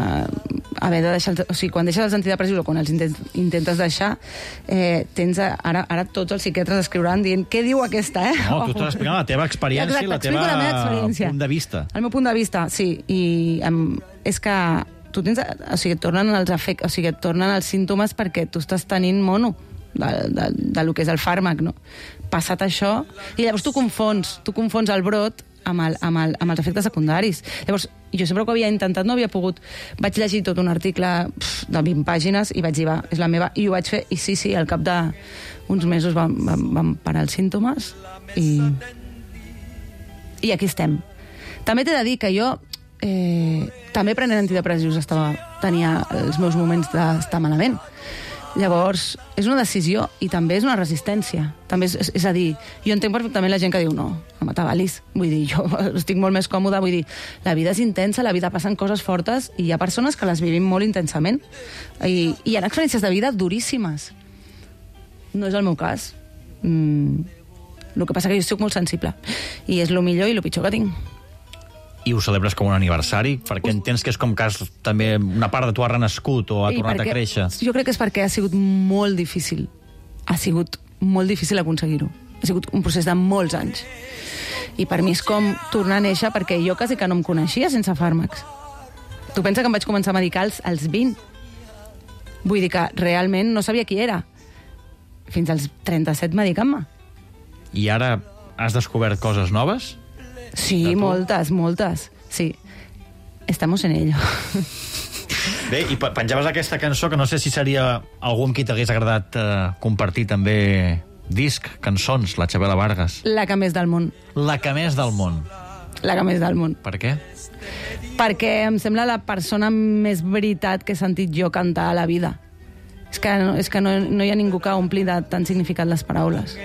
haver de deixar... O sigui, quan deixes els antidepressius o quan els intentes deixar, eh, tens a, ara, ara tots els psiquiatres escriuran dient què diu aquesta, eh? No, tu estàs explicant la teva experiència i la teva la meva experiència. punt de vista. El meu punt de vista, sí. I em, és que tu tens... O sigui, et tornen els efectes, o sigui, et tornen els símptomes perquè tu estàs tenint mono de, de, de lo que és el fàrmac, no? Passat això... I llavors tu confons, tu confons el brot amb, el, amb, el, amb els efectes secundaris. Llavors, jo sempre que ho havia intentat no havia pogut... Vaig llegir tot un article pff, de vint pàgines i vaig dir, va, és la meva... I ho vaig fer, i sí, sí, al cap d'uns mesos van, van, van parar els símptomes i... I aquí estem. També t'he de dir que jo... Eh, també prenent antidepressius estava, tenia els meus moments d'estar malament. Llavors, és una decisió i també és una resistència. També és, és, és a dir, jo entenc perfectament la gent que diu no, no m'atabalis. Vull dir, jo estic molt més còmoda. Vull dir, la vida és intensa, la vida passen coses fortes i hi ha persones que les vivim molt intensament. I, i hi ha experiències de vida duríssimes. No és el meu cas. Mm, el que passa que jo estic molt sensible. I és el millor i el pitjor que tinc. I ho celebres com un aniversari? Perquè entens que és com que has, també una part de tu ha renascut o ha I tornat perquè, a créixer. Jo crec que és perquè ha sigut molt difícil. Ha sigut molt difícil aconseguir-ho. Ha sigut un procés de molts anys. I per mi és com tornar a néixer perquè jo quasi que no em coneixia sense fàrmacs. Tu pensa que em vaig començar a medicar als, als vint. Vull dir que realment no sabia qui era. Fins als trenta-set medicant-me. I ara has descobert coses noves? Sí, moltes, moltes. Sí. Estamos en ello. Bé, i penjaves aquesta cançó que no sé si seria algú amb qui t'hagués agradat eh, compartir també disc, cançons, la Chabela Vargas. La que més del món. La que més del món. La que més del món. Per què? Perquè em sembla la persona més veritat que he sentit jo cantar a la vida. És que, no, és que no, no hi ha ningú que ompli de tant significat les paraules.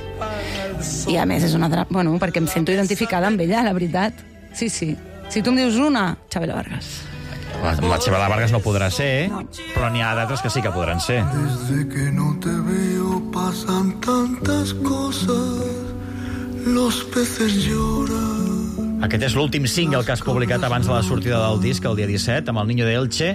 I a més és una... Bueno, perquè em sento identificada amb ella, la veritat. Sí, sí. Si tu em dius una, Chabela Vargas. La, la Chabela Vargas no podrà ser, no. Però n'hi ha d'altres que sí que podran ser. Desde que no te veo pasan tantas cosas, los peces lloran. Aquest és l'últim single que has publicat abans de la sortida del disc, el dia disset, amb el Niño de Elche.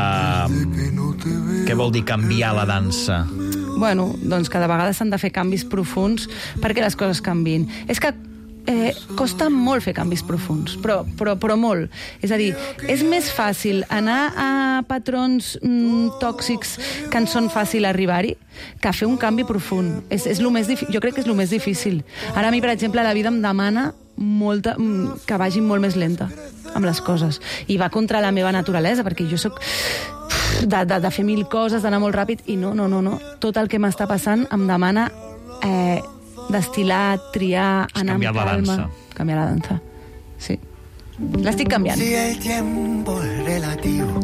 Uh, què vol dir canviar la dansa? Bueno, doncs cada vegada s'han de fer canvis profuns perquè les coses canviïn. És que eh, costa molt fer canvis profuns, però, però, però molt. És a dir, és més fàcil anar a patrons mm, tòxics que ens són fàcil arribar-hi que fer un canvi profund. És, és lo més difícil, jo crec que és el més difícil. Ara a mi, per exemple, la vida em demana molta, que vagi molt més lenta amb les coses. I va contra la meva naturalesa, perquè jo sóc de, de, de fer mil coses, d'anar molt ràpid, i no, no, no, no. Tot el que m'està passant em demana eh, destilar, triar, anar amb calma. Canviar la dansa. Canviar la dansa, sí. L'estic canviant. Si el tiempo es relativo,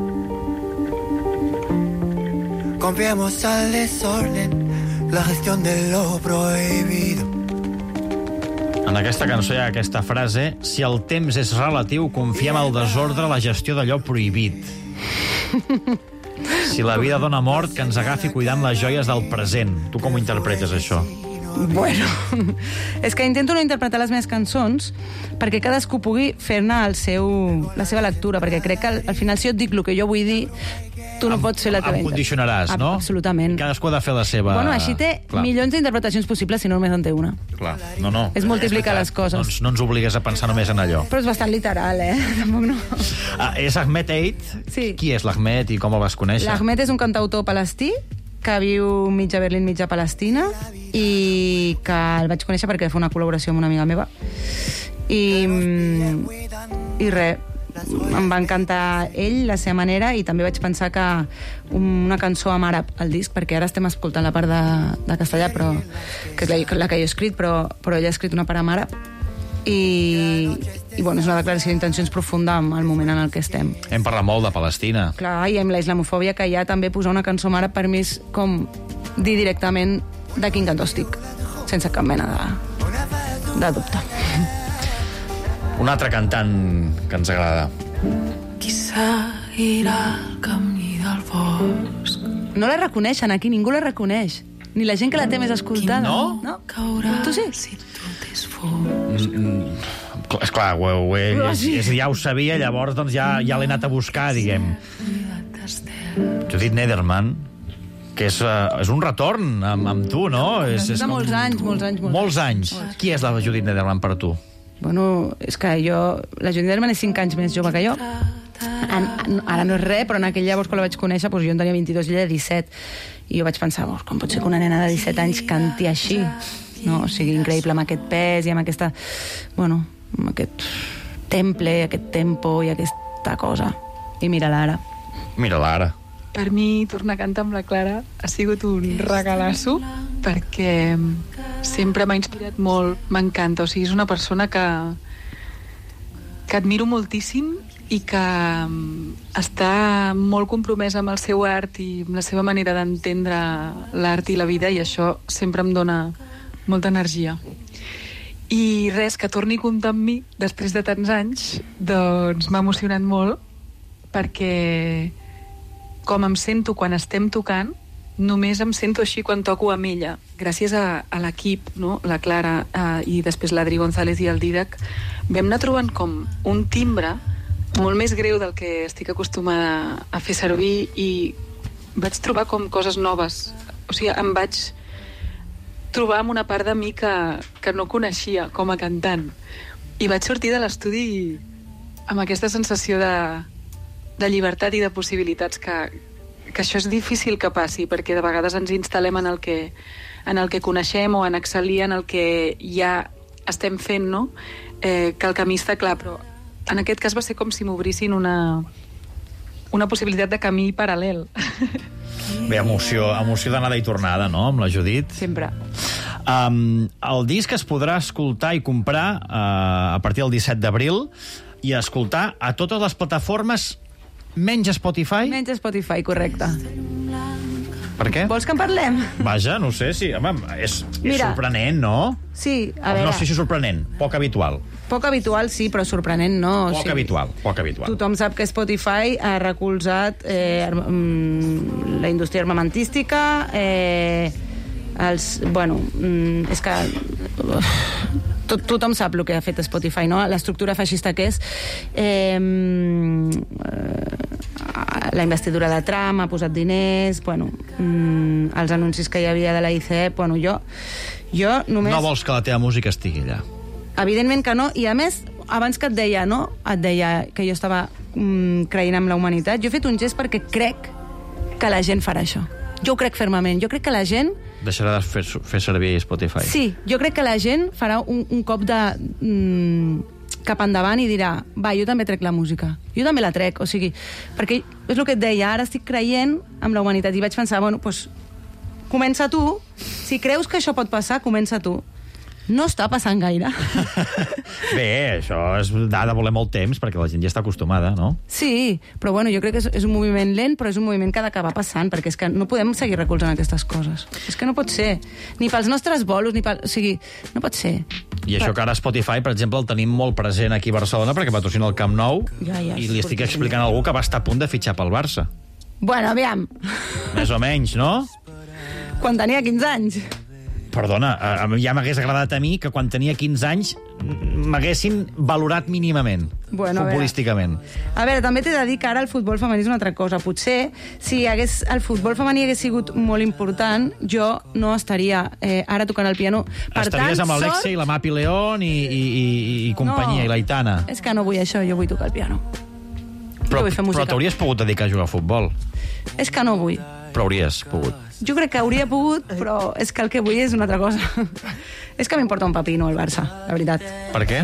confiemos al desorden, la gestión de lo prohibido. En aquesta cançó hi ha aquesta frase: si el temps és relatiu, confiem al desordre la gestió d'allò prohibit. Si la vida dona mort, que ens agafi cuidant les joies del present. Tu com ho interpretes, això? Bueno, és que intento no interpretar les meves cançons perquè cadascú pugui fer-ne el seu, la seva lectura, perquè crec que al, al final si jo et dic el que jo vull dir, tu no em, pots fer la teva... Em condicionaràs, no? Absolutament. Cadascú ha de fer la seva... Bueno, així té Clar. milions d'interpretacions possibles si no només en té una. Clar, no, no. És multiplicar les coses. Doncs no ens obligues a pensar només en allò. Però és bastant literal, eh? Tampoc no... Ah, és Ahmed Eid? Sí. Qui és l'Ahmed i com el vas conèixer? L'Ahmed és un cantautor palestí que viu mitja Berlín, mitja Palestina, i que el vaig conèixer perquè va fer una col·laboració amb una amiga meva. I, i res, em va encantar ell, la seva manera, i també vaig pensar que una cançó en àrab al disc, perquè ara estem escoltant la part de, de castellà, però, que és la, la que jo he escrit, però, però ella ha escrit una part en àrab. I, i bueno, és una declaració d'intencions profunda en el moment en el que estem. Hem parlat molt de Palestina. Clar, i amb la islamofòbia que hi ha, també posar una cançó mare per mi és com dir directament de quin cantó estic, sense cap mena de, de dubte. Un altre cantant que ens agrada. Quizá irà al camí del bosc. No la reconeixen aquí, ningú la reconeix. Ni la gent que la té més escoltada. No? No? Tu sí? Mm, esclar, ho, ho he, és, és, ja ho sabia, llavors doncs ja, ja l'he anat a buscar, diguem. Judith Nederman, que és, uh, és un retorn amb, amb tu, no? És, és de molts com... anys, molts anys. Molts, molts anys. anys. Qui és la Judith Nederman per tu? Bueno, és que jo... La Judith Nederman és cinc anys més jove que jo. En, en, ara no és res, però en aquell llavors quan la vaig conèixer, doncs jo en tenia vint-i-dos i ella disset. I jo vaig pensar, oh, com pot ser que una nena de disset anys canti així? No? O sigui, increïble, amb aquest pes i amb aquesta... Bueno, amb aquest temple, aquest tempo i aquesta cosa. I mira-la ara. Mira-la ara. Per mi, tornar a cantar amb la Clara ha sigut un regalasso, perquè sempre m'ha inspirat molt, m'encanta. O sigui, és una persona que, que admiro moltíssim i que està molt compromesa amb el seu art i amb la seva manera d'entendre l'art i la vida, i això sempre em dona molta energia. I res, que torni a comptar amb mi després de tants anys, doncs m'ha emocionat molt, perquè com em sento quan estem tocant, només em sento així quan toco amb ella. Gràcies a, a l'equip, no? La Clara eh, i després l'Adri González i el Didac, vam anar trobant com un timbre molt més greu del que estic acostumada a fer servir, i vaig trobar com coses noves. O sigui, em vaig trobar amb una part de mi que, que no coneixia com a cantant. I vaig sortir de l'estudi amb aquesta sensació de, de llibertat i de possibilitats, que, que això és difícil que passi, perquè de vegades ens instal·lem en el que, en el que coneixem o en excel·lir en el que ja estem fent, no? Eh, que el camí està clar, però en aquest cas va ser com si m'obrissin una, una possibilitat de camí paral·lel. Bé, emoció, emoció d'anada i tornada, no?, amb la Judit. Sempre. Um, el disc es podrà escoltar i comprar uh, a partir del disset d'abril i escoltar a totes les plataformes menys Spotify? Menys Spotify, correcte. Per què? Vols que en parlem? Vaja, no sé, sí. Home, és, és Mira, sorprenent, no? Sí, a veure... No sé si és sorprenent, poc habitual. Poc habitual, sí, però sorprenent no. Poc o sigui, habitual, poc habitual. Tothom sap que Spotify ha recolzat eh, la indústria armamentística, eh, els... Bueno, és que... Tot, tothom sap el que ha fet Spotify, no? L'estructura feixista que és. Eh, la investidura de Trump ha posat diners, bueno, mm, els anuncis que hi havia de la I C E, bueno, jo, jo només... No vols que la teva música estigui allà? evidentment que no, i a més, abans que et deia, no? Et deia que jo estava mm, creient en la humanitat, jo he fet un gest perquè crec que la gent farà això. Jo ho crec fermament. Jo crec que la gent... Deixarà de fer, fer servir Spotify. Sí, jo crec que la gent farà un, un cop de... Mm, cap endavant i dirà, va, jo també trec la música. Jo també la trec, o sigui... Perquè és el que et deia, ara estic creient en la humanitat i vaig pensar, bueno, doncs, comença tu. Si creus que això pot passar, comença tu. No està passant gaire. Bé, això és de voler molt temps, perquè la gent ja està acostumada, no? Sí, però bueno, jo crec que és, és un moviment lent, però és un moviment que ha d'acabar passant, perquè és que no podem seguir recolzant aquestes coses. És que no pot ser. Ni pels nostres bolos, ni pel... O sigui, no pot ser. I això que ara Spotify, per exemple, el tenim molt present aquí a Barcelona, perquè patrocina el Camp Nou, ja, ja, i li estic explicant a algú que va estar a punt de fitxar pel Barça. Bueno, aviam. Més o menys, no? Quan tenia quinze anys. Perdona, ja m'hagués agradat a mi que quan tenia quinze anys m'haguessin valorat mínimament, bueno, futbolísticament. A veure, a veure, també t'he de dir que ara el futbol femení és una altra cosa. Potser, si hagués, el futbol femení hagués sigut molt important, jo no estaria eh, ara tocant el piano. Per Estaries tant, amb l'Alexia sort... i la Mapi León i, i, i, i companyia, no, i l'Aitana. És que no vull això, jo vull tocar el piano. Però, però t'hauries pogut dedicar a jugar a futbol. És que no vull. Però hauries pogut. Jo crec que hauria pogut, però és que el que vull és una altra cosa. És que m'importa un pepino el Barça, la veritat. Per què?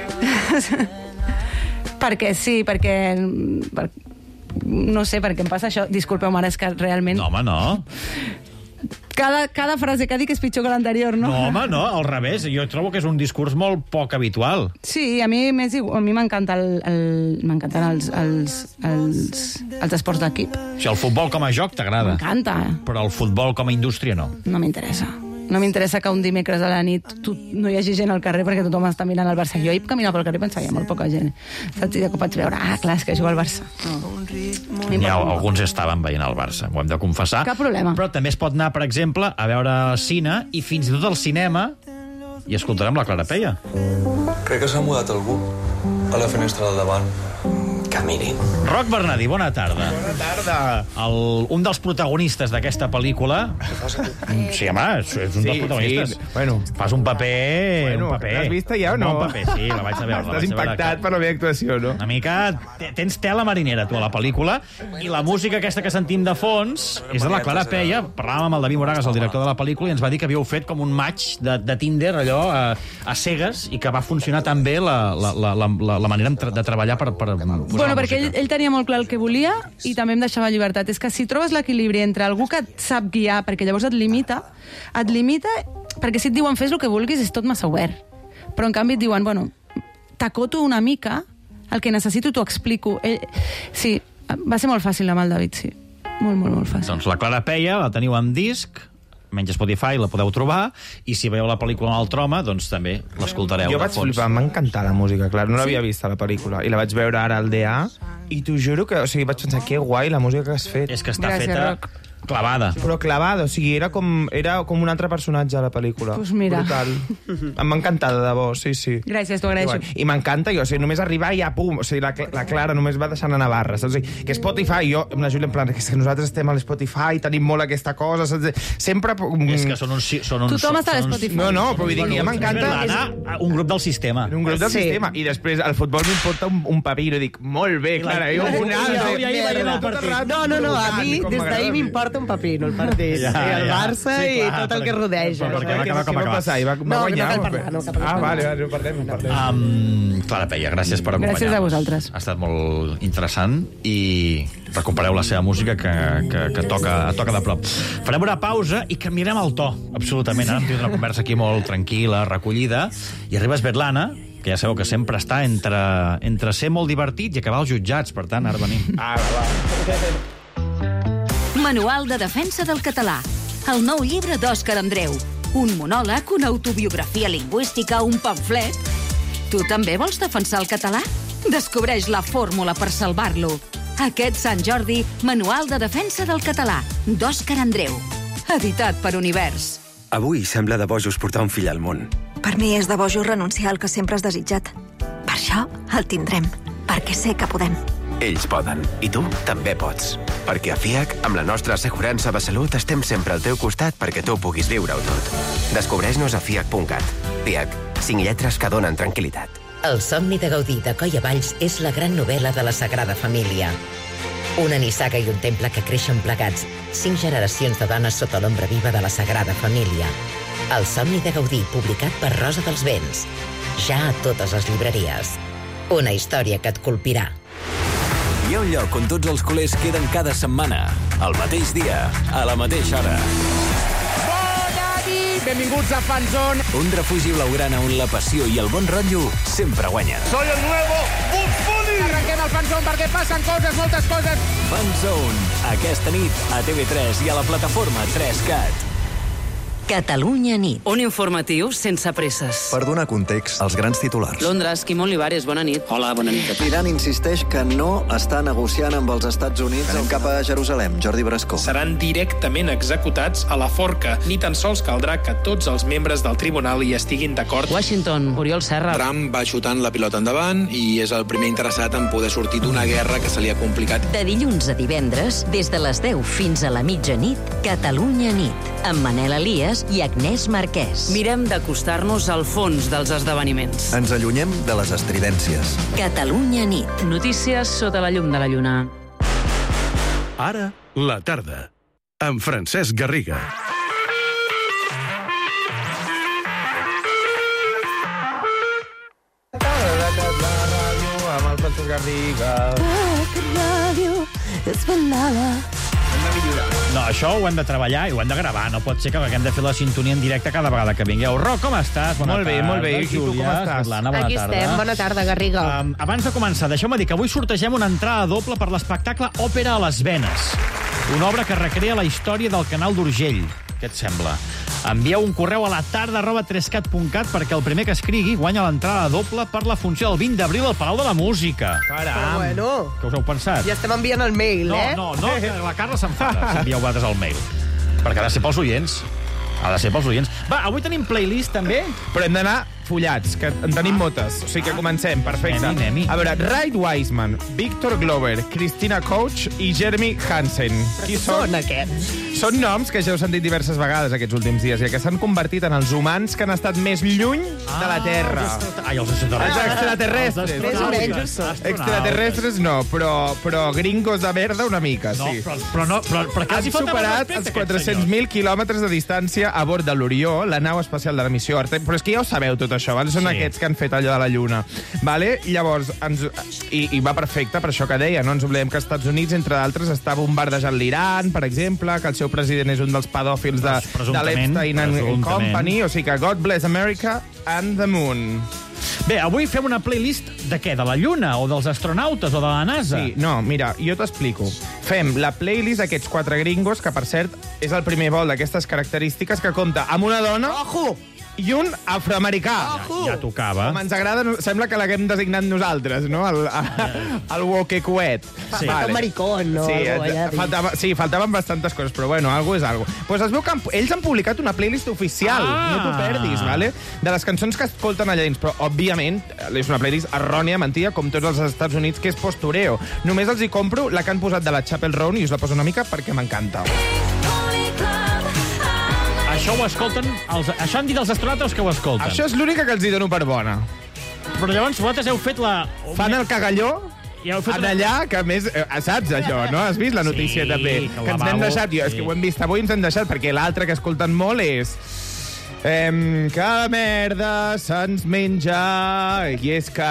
Perquè sí, perquè... Per... No sé per què em passa això. Disculpeu, mare, és que realment... No, home, no. Cada, cada frase que dic és pitjor que l'anterior, no? No, home, no, al revés. Jo trobo que és un discurs molt poc habitual. Sí, a mi més igual. A mi m'encanta el, el, m'encanten els, els, els, els esports d'equip. O sigui, el futbol com a joc t'agrada. M'encanta. Però el futbol com a indústria no. No m'interessa. No m'interessa que un dimecres a la nit tu, no hi hagi gent al carrer perquè tothom està mirant el Barça. Jo ahir caminava pel carrer i pensava, hi ha molt poca gent. Saps? I de cop vaig veure, ah, clar, és que juga al Barça. No. N'hi ha, alguns estaven veient el Barça, ho hem de confessar. Cap problema. Però també es pot anar, per exemple, a veure cine i fins i tot al cinema i escoltarem la Clara Peia. Crec que s'ha mudat algú a la finestra del davant. Que mirin. Roc Bernadí, bona tarda. Bona tarda. El, un dels protagonistes d'aquesta pel·lícula... Sí, home, és un sí, dels protagonistes. Sí. Bueno. Fas un paper... Bueno, un paper. l'has vista ja o no? Un paper, sí, la vaig a veure. Estàs impactat per la meva actuació, no? Una mica... Tens tela marinera, tu, a la pel·lícula, i la música aquesta que sentim de fons és de la Clara Peia. Parlàvem amb el David Moragas, el director de la pel·lícula, i ens va dir que havíeu fet com un match de, de Tinder, allò, a, a cegues, i que va funcionar tan bé la, la, la, la, la manera de treballar per, per posar bueno, perquè ell, ell tenia molt clar el que volia i també em deixava llibertat. És que si trobes l'equilibri entre algú que et sap guiar, perquè llavors et limita, et limita perquè si et diuen fes el que vulguis és tot massa obert. Però en canvi et diuen, bueno, t'acoto una mica, el que necessito t'ho explico. Ell... Sí, va ser molt fàcil amb el David, sí. Molt, molt, molt fàcil. Doncs la Clara Peia la teniu en disc, menys Spotify, la podeu trobar, i si veieu la pel·lícula en altre home, doncs també l'escoltareu. Jo vaig flipar, m'ha encantat la música, clar, no l'havia sí? vist a la pel·lícula, i la vaig veure ara al D A, i t'ho juro que, o sigui, vaig pensar, que guai la música que has fet. És que està Gràcies, feta... Roc. Clavada. Però clavada, o sigui, era com, era com un altre personatge a la pel·lícula. Pues mira. Brutal. Em va encantar, de debò, sí, sí. Gràcies, t'ho agraeixo. I m'encanta, jo, o sigui, només arribar i ja, pum, o sigui, la, la Clara només va deixant anar barra, saps? O sigui, que Spotify, jo, amb la Júlia, en plan, que, és que nosaltres estem a l'Spotify, tenim molt aquesta cosa, saps? Sempre... És que són uns... Són uns Tothom està a l'Spotify. No, no, però vull dir que ja m'encanta... És un grup del sistema. Un grup del sí. sistema. I després, el futbol m'importa un, un papir, i dic, molt bé, Clara, jo un altre... No, no, no, a mi, des d'ahir m'importa un papir, no el partit. Ja, sí, el Barça ja. Sí, clar, i tot el que rodeja. Perquè va acabar com va passar, i va, va no, guanyar. No, parlar, no, ah, vale, vale, no parlem, no parlem. Um, Clara Peia, gràcies per acompanyar-nos. Gràcies a vosaltres. Ha estat molt interessant i recupereu la seva música que, que, que toca, toca de prop. Farem una pausa i canviarem el to, absolutament. Ara hem tingut una conversa aquí molt tranquil·la, recollida, i arriba Svetlana, que ja sabeu que sempre està entre, entre ser molt divertit i acabar els jutjats, per tant, ara venim. Ah, va. Manual de defensa del català. El nou llibre d'Òscar Andreu. Un monòleg, una autobiografia lingüística, un pamflet. Tu també vols defensar el català? Descobreix la fórmula per salvar-lo. Aquest Sant Jordi, Manual de defensa del català, d'Òscar Andreu. Editat per Univers. Avui sembla de bojos portar un fill al món. Per mi és de bojos renunciar al que sempre has desitjat. Per això el tindrem, perquè sé que podem. Ells poden, i tu també pots. Perquè a F I A C, amb la nostra assegurança de salut, estem sempre al teu costat perquè tu puguis viure-ho tot. Descobreix-nos a fiac punt cat. F I A C, Cinc lletres que donen tranquil·litat. El somni de Gaudí de Coll Valls és la gran novel·la de la Sagrada Família. Una nissaga i un temple que creixen plegats, cinc generacions de dones sota l'ombra viva de la Sagrada Família. El somni de Gaudí, publicat per Rosa dels Vents. Ja a totes les llibreries. Una història que et colpirà. Hi ha un lloc on tots els culers queden cada setmana, al mateix dia, a la mateixa hora. Benvinguts a Fanzone. Un refugi blaugrana on la passió i el bon rotllo sempre guanyen. Soy el nuevo Bugs Bunny. Arrenquem el Fanzone perquè passen coses, moltes coses. Fanzone, aquesta nit a T V tres i a la plataforma tres cat. Catalunya nit. Un informatiu sense presses. Per donar context als grans titulars. Londres, Quim Olivares, bona nit. Hola, bona nit. L'Iran insisteix que no està negociant amb els Estats Units. Anem cap a Jerusalem. Jordi Brascó. Seran directament executats a la forca. Ni tan sols caldrà que tots els membres del tribunal hi estiguin d'acord. Washington, Oriol Serra. Trump va xutant la pilota endavant i és el primer interessat en poder sortir d'una guerra que se li ha complicat. De dilluns a divendres, des de les deu fins a la mitjanit, Catalunya nit, amb Manel Elias i Agnès Marquès. Mirem d'acostar-nos al fons dels esdeveniments. Ens allunyem de les estridències. Catalunya nit. Notícies sota la llum de la lluna. Ara, la tarda, amb Francesc Garriga. Amb el Francesc Garriga. Que ràdio és balada. No, això ho hem de treballar i ho hem de gravar. No pot ser que haguem de fer la sintonia en directe cada vegada que vingueu. Roc, com estàs? Bona molt bé, tarda. molt bé. I tu, com estàs? Svetlana, bona Aquí tarda. estem. Bona tarda, Garriga. Um, abans de començar, deixeu-me dir que avui sortegem una entrada doble per l'espectacle Òpera a les Venes. Una obra que recrea la història del canal d'Urgell. Què et sembla? Envieu un correu a la tarda arroba tres cat punt cat perquè el primer que escrigui guanya l'entrada doble per la funció del vint d'abril al Palau de la Música. Caram. Però bueno, Què us heu pensat? ja estem enviant el mail, No, eh? no, no, que la Carla s'enfada si envieu vosaltres el mail. Perquè ha de ser pels oients. Ha de ser pels oients. Va, avui tenim playlist, també? Però hem d'anar fullats, que en tenim moltes. O sigui que comencem, perfecte. Anem-hi, anem-hi. A veure, Ray Wiseman, Victor Glover, Christina Koch i Jeremy Hansen. Qui són? Són aquests. Són noms que ja heu sentit diverses vegades aquests últims dies i que s'han convertit en els humans que han estat més lluny de la Terra. Ai, els extraterrestres. Els extraterrestres. Més o menys ho són. Extraterrestres no, però, però gringos de merda una mica, No, sí. però, però no, però, però que Han superat els quatre-cents mil quilòmetres de distància a bord de l'Orió, la nau espacial de la missió Arte. Però és que ja ho sabeu tot això, vale? Són Sí. aquests que han fet allò de la Lluna. Vale? Llavors, ens, i, i va perfecte per això que deia, no ens oblidem que els Estats Units, entre d'altres, està bombardejant l'Iran, per exemple, que el seu president és un dels pedòfils de, de Presumptament, l'Epstein and presumptament. Company, o sigui que God bless America and the moon. Bé, avui fem una playlist de què? De la Lluna? O dels astronautes? O de la NASA? Sí, no, mira, jo t'explico. Fem la playlist d'aquests quatre gringos, que, per cert, és el primer vol d'aquestes característiques que compta amb una dona... Ojo! I un afroamericà. Ja, ja tocava. Com ens agrada, sembla que l'haguem designat nosaltres, no? El, el wokecuet. Sí. Vale. Un maricón, no? Sí, Algo allà, faltava, sí, faltaven bastantes coses, però bueno, algo és algo. Pues es veu que han, ells han publicat una playlist oficial, Ah. no t'ho perdis, vale? De les cançons que escolten allà dins, però, òbviament, és una playlist errònia, mentida, com tots els Estats Units, que és postureo. Només els hi compro la que han posat de la Chapel Roan i us la poso una mica perquè m'encanta. Això ho escolten... Els, això han dit els astronautes que ho escolten. Això és l'única que els hi dono per bona. Però llavors vosaltres heu fet la... Fan el cagalló Ja heu fet en una- allà, que a més, eh, saps això, no? Has vist la notícia Sí, també? que el Que ens n'hem lavabo, deixat, jo, és sí. que ho hem vist avui, ens hem deixat, perquè l'altre que escolten molt és... Em, que merda se'ns menja, i és que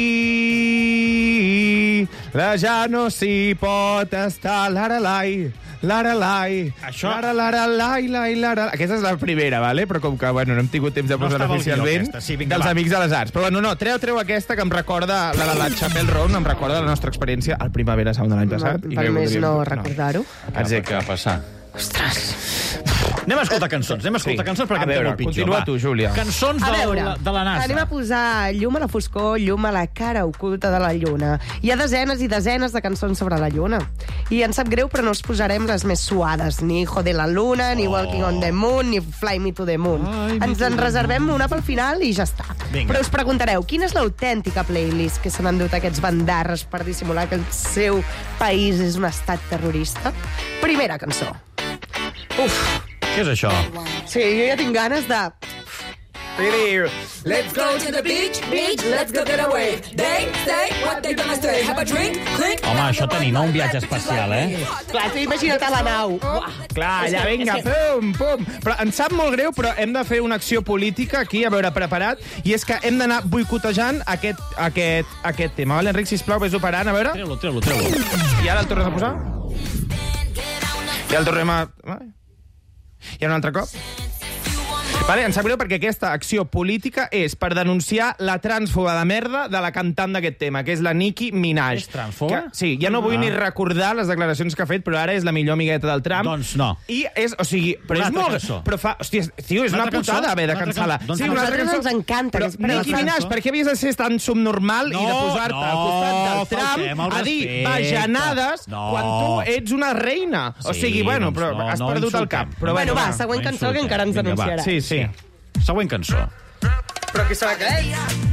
aquí la ja no s'hi pot estar, l'ara-lai, l'ara-lai, Això- l'ara-lara-lai, lai, lara... Aquesta és la primera, vale? Però com que, bueno, no hem tingut temps de No posar-la estava al guió, oficialment, aquesta. Sí, vinga, dels va. Amics de les Arts. Però bueno, no, treu, treu aquesta que em recorda la de la Chapel Roan, em recorda la nostra experiència al Primavera Sound de l'any passat. i Per que més voldríem- no recordar-ho. Exacte. Què va passar? Ostres. Anem a escoltar cançons, anem a escoltar Sí. cançons perquè A em té veure, molt pitjor. continua Va. tu, Júlia. Cançons A de, veure, la, de la NASA. anem a posar llum a la foscor, llum a la cara oculta de la lluna. Hi ha desenes i desenes de cançons sobre la lluna. I ens sap greu, però no us posarem les més suades. Ni Hijo de la Luna, ni Walking on the Moon, ni Fly Me to the Moon. Ai, Ens en reservem una pel final i ja està. Vinga. Però us preguntareu, quina és l'autèntica playlist que se n'han dut aquests bandarres per dissimular que el seu país és un estat terrorista? Primera cançó. Uf, Què és això? sí, jo ja tinc ganes de... I diu... Let's go to the beach, beach, let's go get away. They say what they demonstrate. Have a drink, clink. Home, això tenim, no? Un viatge espacial, eh? Clar, t'ho imagina't a la nau. Clar, ja vinga, pum, pum. Però em sap molt greu, però hem de fer una acció política aquí, a veure, preparat, i és que hem d'anar boicotejant aquest, aquest, aquest tema. Vale, Enric, sisplau, vés operant, a veure. Treu-lo, treu-lo, treu-lo. I ara el tornes a posar? I el tornem a... I un altre cop? Vale, em sap greu perquè aquesta acció política és per denunciar la trànsfoba de merda de la cantant d'aquest tema, que és la Nicki Minaj. És trànsfoba? Que, sí, ja no vull ah. ni recordar les declaracions que ha fet, però ara és la millor amigueta del Trump. Doncs no. I és, o sigui, però una és molt... Cançó. Però fa... Hòstia, tio, és una, una putada haver de cancel·lar. Doncs sí, una altra cançó. Ens encanta. Però, Nicki Minaj, per què havies de ser tan subnormal no, i de posar-te no, al costat del Trump a dir bajanades no. quan tu ets una reina? Sí, o sigui, bueno, però no, has no perdut insultem. El cap. Però bueno, bueno va, següent no cançó que encara ens denunciarà. Sí, sí. Següent cançó. Però qui serà aquest?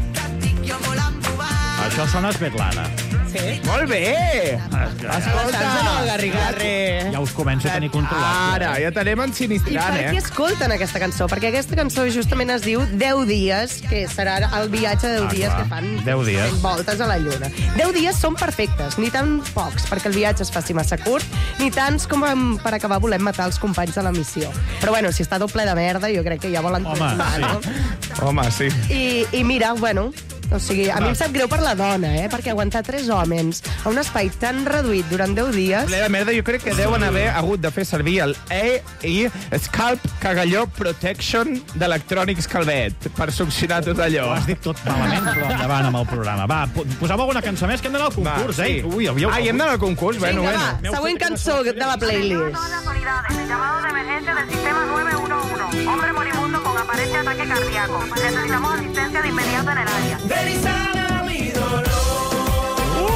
Això sona Svetlana. Sí? Molt bé! Escolta! Garri-garri. Ja us començo a tenir controlat. Ara, ja t'anem ensinistrant, eh? I per què escolten aquesta cançó? Perquè aquesta cançó justament es diu deu dies, que serà el viatge de deu ah, dies clar. Que fan deu dies. voltes a la Lluna. deu dies són perfectes, ni tan pocs perquè el viatge es faci massa curt, ni tants com per acabar volem matar els companys de la missió. Però bueno, si està doble de merda, jo crec que ja volen tornar, no? Home, sí. I, I mira, bueno... O sigui, a mi em sap greu per la dona, eh? Perquè aguantar tres homes a un espai tan reduït durant deu dies... Ple de merda, jo crec que deuen haver hagut de fer servir el E I Scalp Cagalló Protection d'Electrònics Calvet per succionar tot allò. Ho has dit tot malament, però endavant amb el programa. Va, poseu alguna cançó més, que hem d'anar al concurs, va, sí. eh? Ui, aviau... Ah, i hem d'anar al concurs? Bueno, Vinga, bueno. va, següent cançó de la playlist. Llamado de emergencia del sistema nueve uno uno. Hombre moribundo con aparente ataque cardíaco. Necesitamos asistencia de inmediato en el área. Ven y sana mi dolor.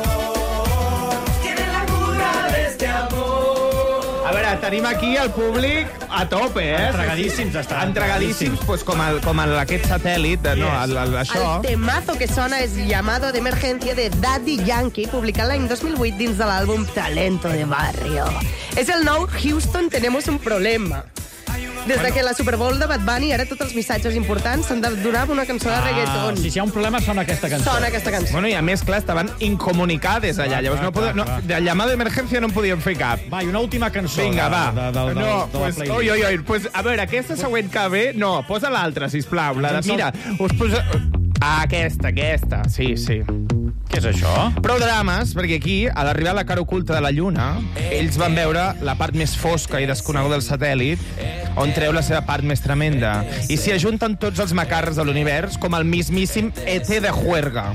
Tiene la cura de este amor. A veure, tenim aquí el públic a tope, eh? Entregadíssims estan. Entregadíssims, pues, com, el, com el, aquest satèl·lit, yes. no, el, el, això. El temazo que sona és Llamado de Emergencia de Daddy Yankee, publicat l'any dos mil vuit dins de l'àlbum Talento de Barrio. És el nou Houston Tenemos un Problema. Des de que la Super Bowl de Bad Bunny, ara tots els missatges importants s'han de donar amb una cançó de reggaeton. Ah, si hi ha un problema, sona aquesta cançó. Sona aquesta cançó. Bueno, i a més, clar, estaven incomunicades allà. Llavors, no poden, no, de llamada d'emergència no en podien fer cap. Va, i una última cançó. Vinga, va. De, de, de, no, de, de pues, oi, oi, oi. Pues, a veure, aquesta següent que ve... No, posa l'altra, sisplau. La de, mira, us posa... Ah, aquesta, aquesta. Sí, sí. Què és això? Prou drames, perquè aquí, a l'arribar a la cara oculta de la Lluna, ells van veure la part més fosca i desconeguda del satèl·lit, on treu la seva part més tremenda. I s'hi ajunten tots els macarres de l'univers, com el mismíssim E T de Juerga.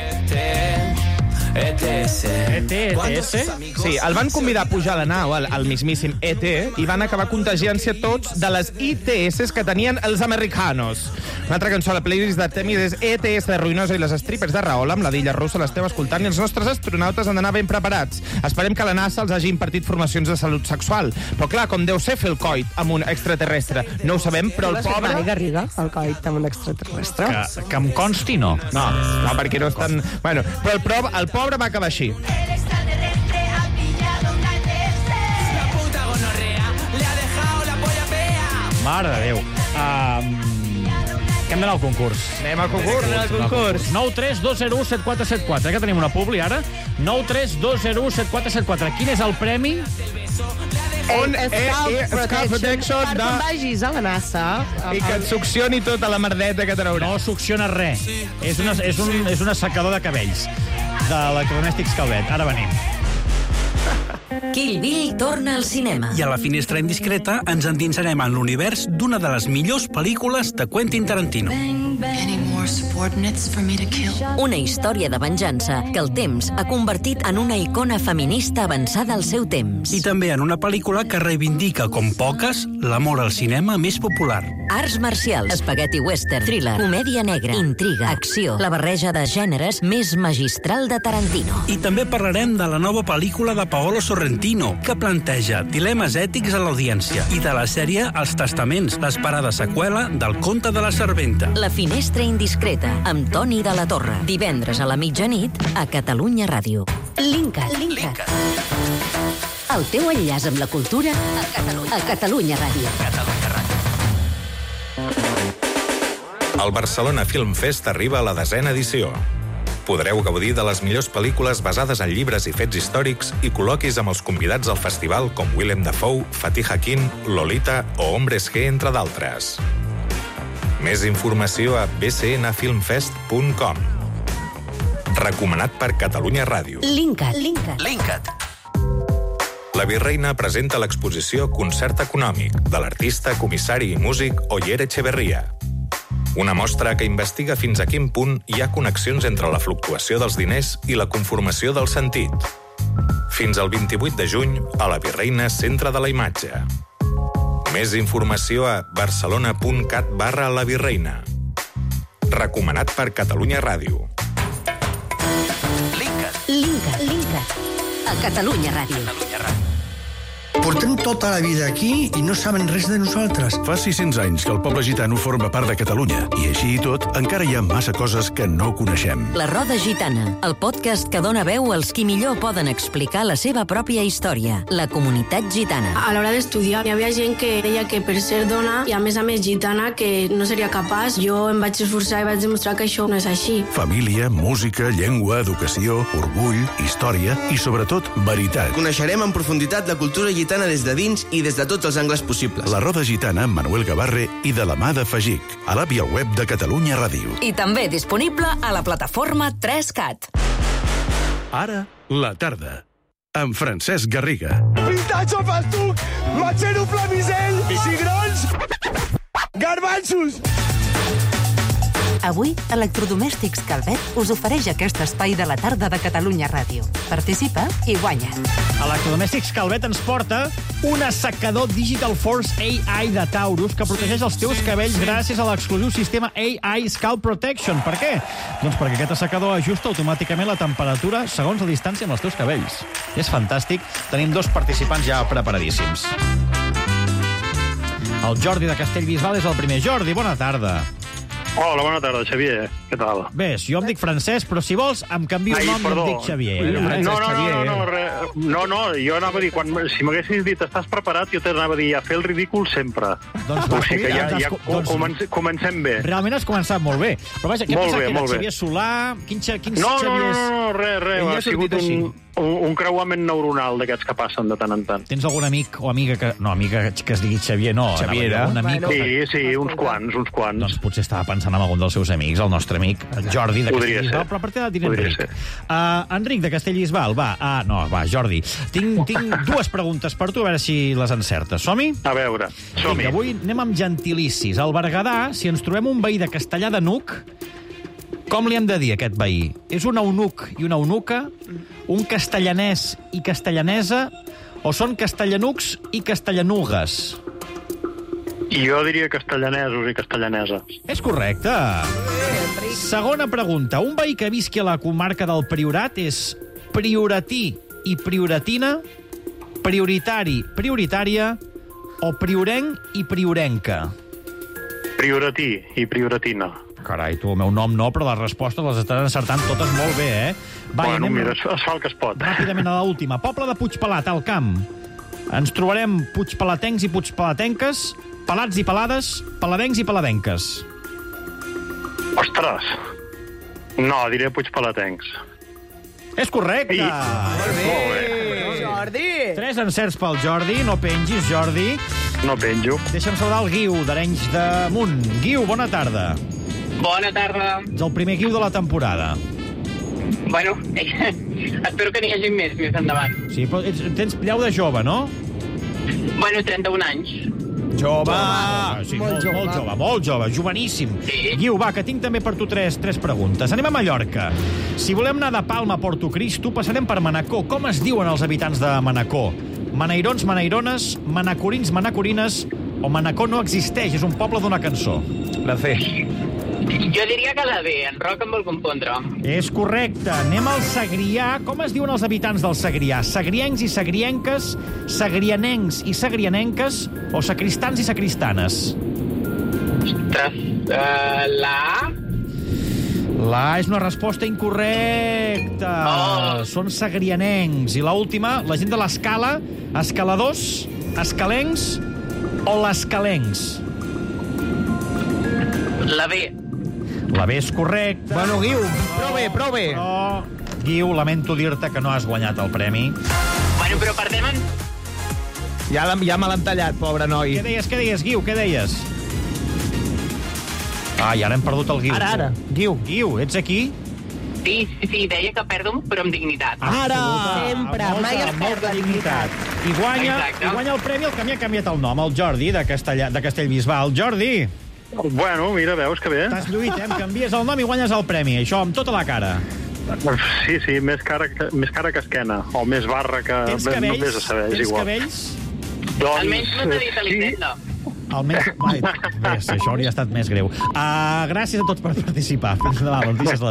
E T S. E T S? Sí, el van convidar a pujar a la nau, al, al mismíssim E T, i van acabar contagiant-se tots de les I T S que tenien els americanos. Una altra cançó a la playlist de Temis és E T S de Ruïnosa i les strippers de Rahola, amb la d'Illa Russa l'esteu escoltant, i els nostres astronautes han d'anar ben preparats. Esperem que la NASA els hagi impartit formacions de salut sexual. Però clar, com deu ser fer el coit amb un extraterrestre? No ho sabem, però el pobre... Mari Garriga, el coit amb un extraterrestre? Que, que em consti, no. No, no, perquè no estan... Bueno, però el, prov, el pobre va acabar així. Mare de Déu. Um, que hem d'anar al concurs. Anem al concurs. Anem al concurs. nou tres dos zero u set quatre set quatre. Eh, que tenim una publi ara. nou tres dos zero u set quatre set quatre. Quin és el premi? On e, e, Scalp Protection per quan vagis a la NASA i que et succioni tota la merdeta que traurà. No succiona res. És, una, és, un, és un assecador de cabells d'electrodomèstics Calvet. Ara venim. Kill Bill torna al cinema. I a la finestra indiscreta ens endinsarem en l'univers d'una de les millors pel·lícules de Quentin Tarantino. Una història de venjança que el temps ha convertit en una icona feminista avançada al seu temps. I també en una pel·lícula que reivindica, com poques, l'amor al cinema més popular. Arts marcials, spaghetti western, thriller, comèdia negra, intriga, acció, la barreja de gèneres més magistral de Tarantino. I també parlarem de la nova pel·lícula de Paolo Sorrentino, que planteja dilemes ètics a l'audiència, i de la sèrie Els Testaments, l'esperada seqüela del Conte de la Serventa. La finestra indiscreta, amb Toni de la Torre. Divendres a la mitjanit, a Catalunya Ràdio. Linkat. Linkat. El teu enllaç amb la cultura a Catalunya, a Catalunya Ràdio. Catalunya Ràdio. El Barcelona Film Fest arriba a la desena edició. Podreu gaudir de les millors pel·lícules basades en llibres i fets històrics i col·loquis amb els convidats al festival com Willem Dafoe, Fatih Akin, Lolita o Hombres G, entre d'altres. Més informació a b c n film fest punt com. Recomanat per Catalunya Ràdio. Linkat. Linkat. Linkat. La Virreina presenta l'exposició Concert Econòmic de l'artista, comissari i músic Oyer Echeverría. Una mostra que investiga fins a quin punt hi ha connexions entre la fluctuació dels diners i la conformació del sentit. Fins al vint-i-vuit de juny, a la Virreina Centre de la Imatge. Més informació a barcelona punt cat barra la Virreina. Recomanat per Catalunya Ràdio. Linkat. Linkat. Linkat. A Catalunya Ràdio. Catalunya Ràdio. Portem tota la vida aquí i no saben res de nosaltres. Fa sis-cents anys que el poble gitano forma part de Catalunya i així i tot encara hi ha massa coses que no coneixem. La Roda Gitana, el podcast que dona veu als qui millor poden explicar la seva pròpia història, la comunitat gitana. A l'hora d'estudiar hi havia gent que deia que per ser dona i a més a més gitana que no seria capaç. Jo em vaig esforçar i vaig demostrar que això no és així. Família, música, llengua, educació, orgull, història i sobretot veritat. Coneixerem en profunditat la cultura gitana des de dins i des de tots els angles possibles. La Roda Gitana amb Manuel Gavarre i de la mà de Fagic, a l'app i al web de Catalunya Ràdio. I també disponible a la plataforma tres cat. Ara, la tarda, amb Francesc Garriga. Pintatxo festuc, matxero flamisell, cigrons, garbanxos. Avui, Electrodomèstics Calvet us ofereix aquest espai de la tarda de Catalunya Ràdio. Participa i guanya. Electrodomèstics Calvet ens porta un assecador Digital Force A I de Taurus que protegeix els teus cabells gràcies a l'exclusiu sistema A I Scalp Protection. Per què? Doncs perquè aquest assecador ajusta automàticament la temperatura segons la distància amb els teus cabells. És fantàstic. Tenim dos participants ja preparadíssims. El Jordi de Castellbisbal és el primer. Jordi, bona tarda. Hola, bona tarda, Xavier. Què tal? Bé, jo em dic Francesc, però si vols em canvio el nom i em dic Xavier. No, no, no, no, no, re, no, no, jo anava a dir, quan, si m'haguessis dit estàs preparat, jo t'anava a dir a fer el ridícul sempre. Doncs o sigui que ja, ja comencem, comencem bé. Realment has començat molt bé. Però vaja, què molt pensava bé, que era molt Xavier Solà? Quin, quins no, Xaviers? No, no, no, res, res. Ha sigut un, un, un creuament neuronal d'aquests que passen de tant en tant. Tens algun amic o amiga que... No, amiga que es digui Xavier, no. Xavier, un amic sí, sí, uns quants, uns quants. Doncs potser estava pensant en algun dels seus amics, el nostre amic, el Jordi de Castellbisbal, però a partir de dir Enric. Uh, Enric de Castellbisbal, va, ah, no, va, Jordi. Tinc, tinc dues preguntes per tu, a veure si les encertes. Som-hi? A veure, som-hi. Avui anem amb gentilicis. Al Berguedà, si ens trobem un veí de Castellà de Nuc, com li hem de dir, aquest veí? És un eunuc i una eunuca? Un castellanès i castellanesa? O són castellanucs i castellanugues? Jo diria castellanesos i castellanesa. És correcte. Segona pregunta. Un veí que visqui a la comarca del Priorat és prioratí i prioratina, prioritari, prioritària o priorenc i priorenca? Prioratí i prioratina. Carai, tu, el meu nom no, però les respostes les estàs encertant totes molt bé, eh? Va, bueno, anem... mira, es fa el que es pot. Ràpidament a l'última. Poble de Puigpelat, al camp. Ens trobarem puigpalatencs i puigpalatenques, pelats i pelades, peladencs i peladenques. Ostres! No, diré puigpalatencs. És correcte! I... Molt bé! Molt bé. Jordi! Tres encerts pel Jordi, no pengis, Jordi. No penjo. Deixa'm saludar el Guiu, d'Arenys de Munt. Guiu, bona tarda. Bona tarda. Ets el primer Guiu de la temporada. Bueno, espero que n'hi hagi més més endavant. Sí, però ets, tens llau de jove, no? Bueno, trenta-un anys. Jove! Sí, molt, molt, jove. molt jove, molt jove, joveníssim. Sí. Guiu, va, que tinc també per tu tres, tres preguntes. Anem a Mallorca. Si volem anar de Palma a Porto Cristo, passarem per Manacor. Com es diuen els habitants de Manacor? Manairons, manairones, manacorins, manacorines o Manacor no existeix, és un poble d'una cançó? La C. Jo diria que la D, en Roc em vol confondre. És correcte. Anem al Segrià. Com es diuen els habitants del Segrià? Segriencs i segrienques, segrianencs i segrianenques o sacristans i sacristanes? Ostres, uh, la A? La A és una resposta incorrecta. Oh. Són segrianencs. I l'última, la gent de l'Escala, escaladors, escalencs o l'escalencs? La B. La B és correcta. Bueno, Guiu, prou bé, prou bé. Però, Guiu, lamento dir-te que no has guanyat el premi. Bueno, però perdem en... Ja, ja me l'han tallat, pobre noi. Què deies, què deies, Guiu, què deies? Ah, i ara hem perdut el Guiu. Ara, ara. Guiu. Guiu, ets aquí? Sí, sí, sí, deia que perdo, però amb dignitat. Ara! Sempre, Molta, mai es perd molta la dignitat. I guanya, Exacte. i guanya el premi el que m'hi ha canviat el nom, el Jordi, de, Castellà, de Castellbisbal. Jordi! Bueno, mira, veus que bé. T'has lluit, eh? Em canvies el nom i guanyes el premi. Això amb tota la cara. Sí, sí, més cara que, més cara que esquena. O més barra que... Tens no cabells? vés a saber, és Tens igual. cabells? Doncs, Almenys no t'ha dit a l'Hisenda. Almenys... Ai, bé, això hauria estat més greu. Uh, gràcies a tots per participar. Fins demà, notícies.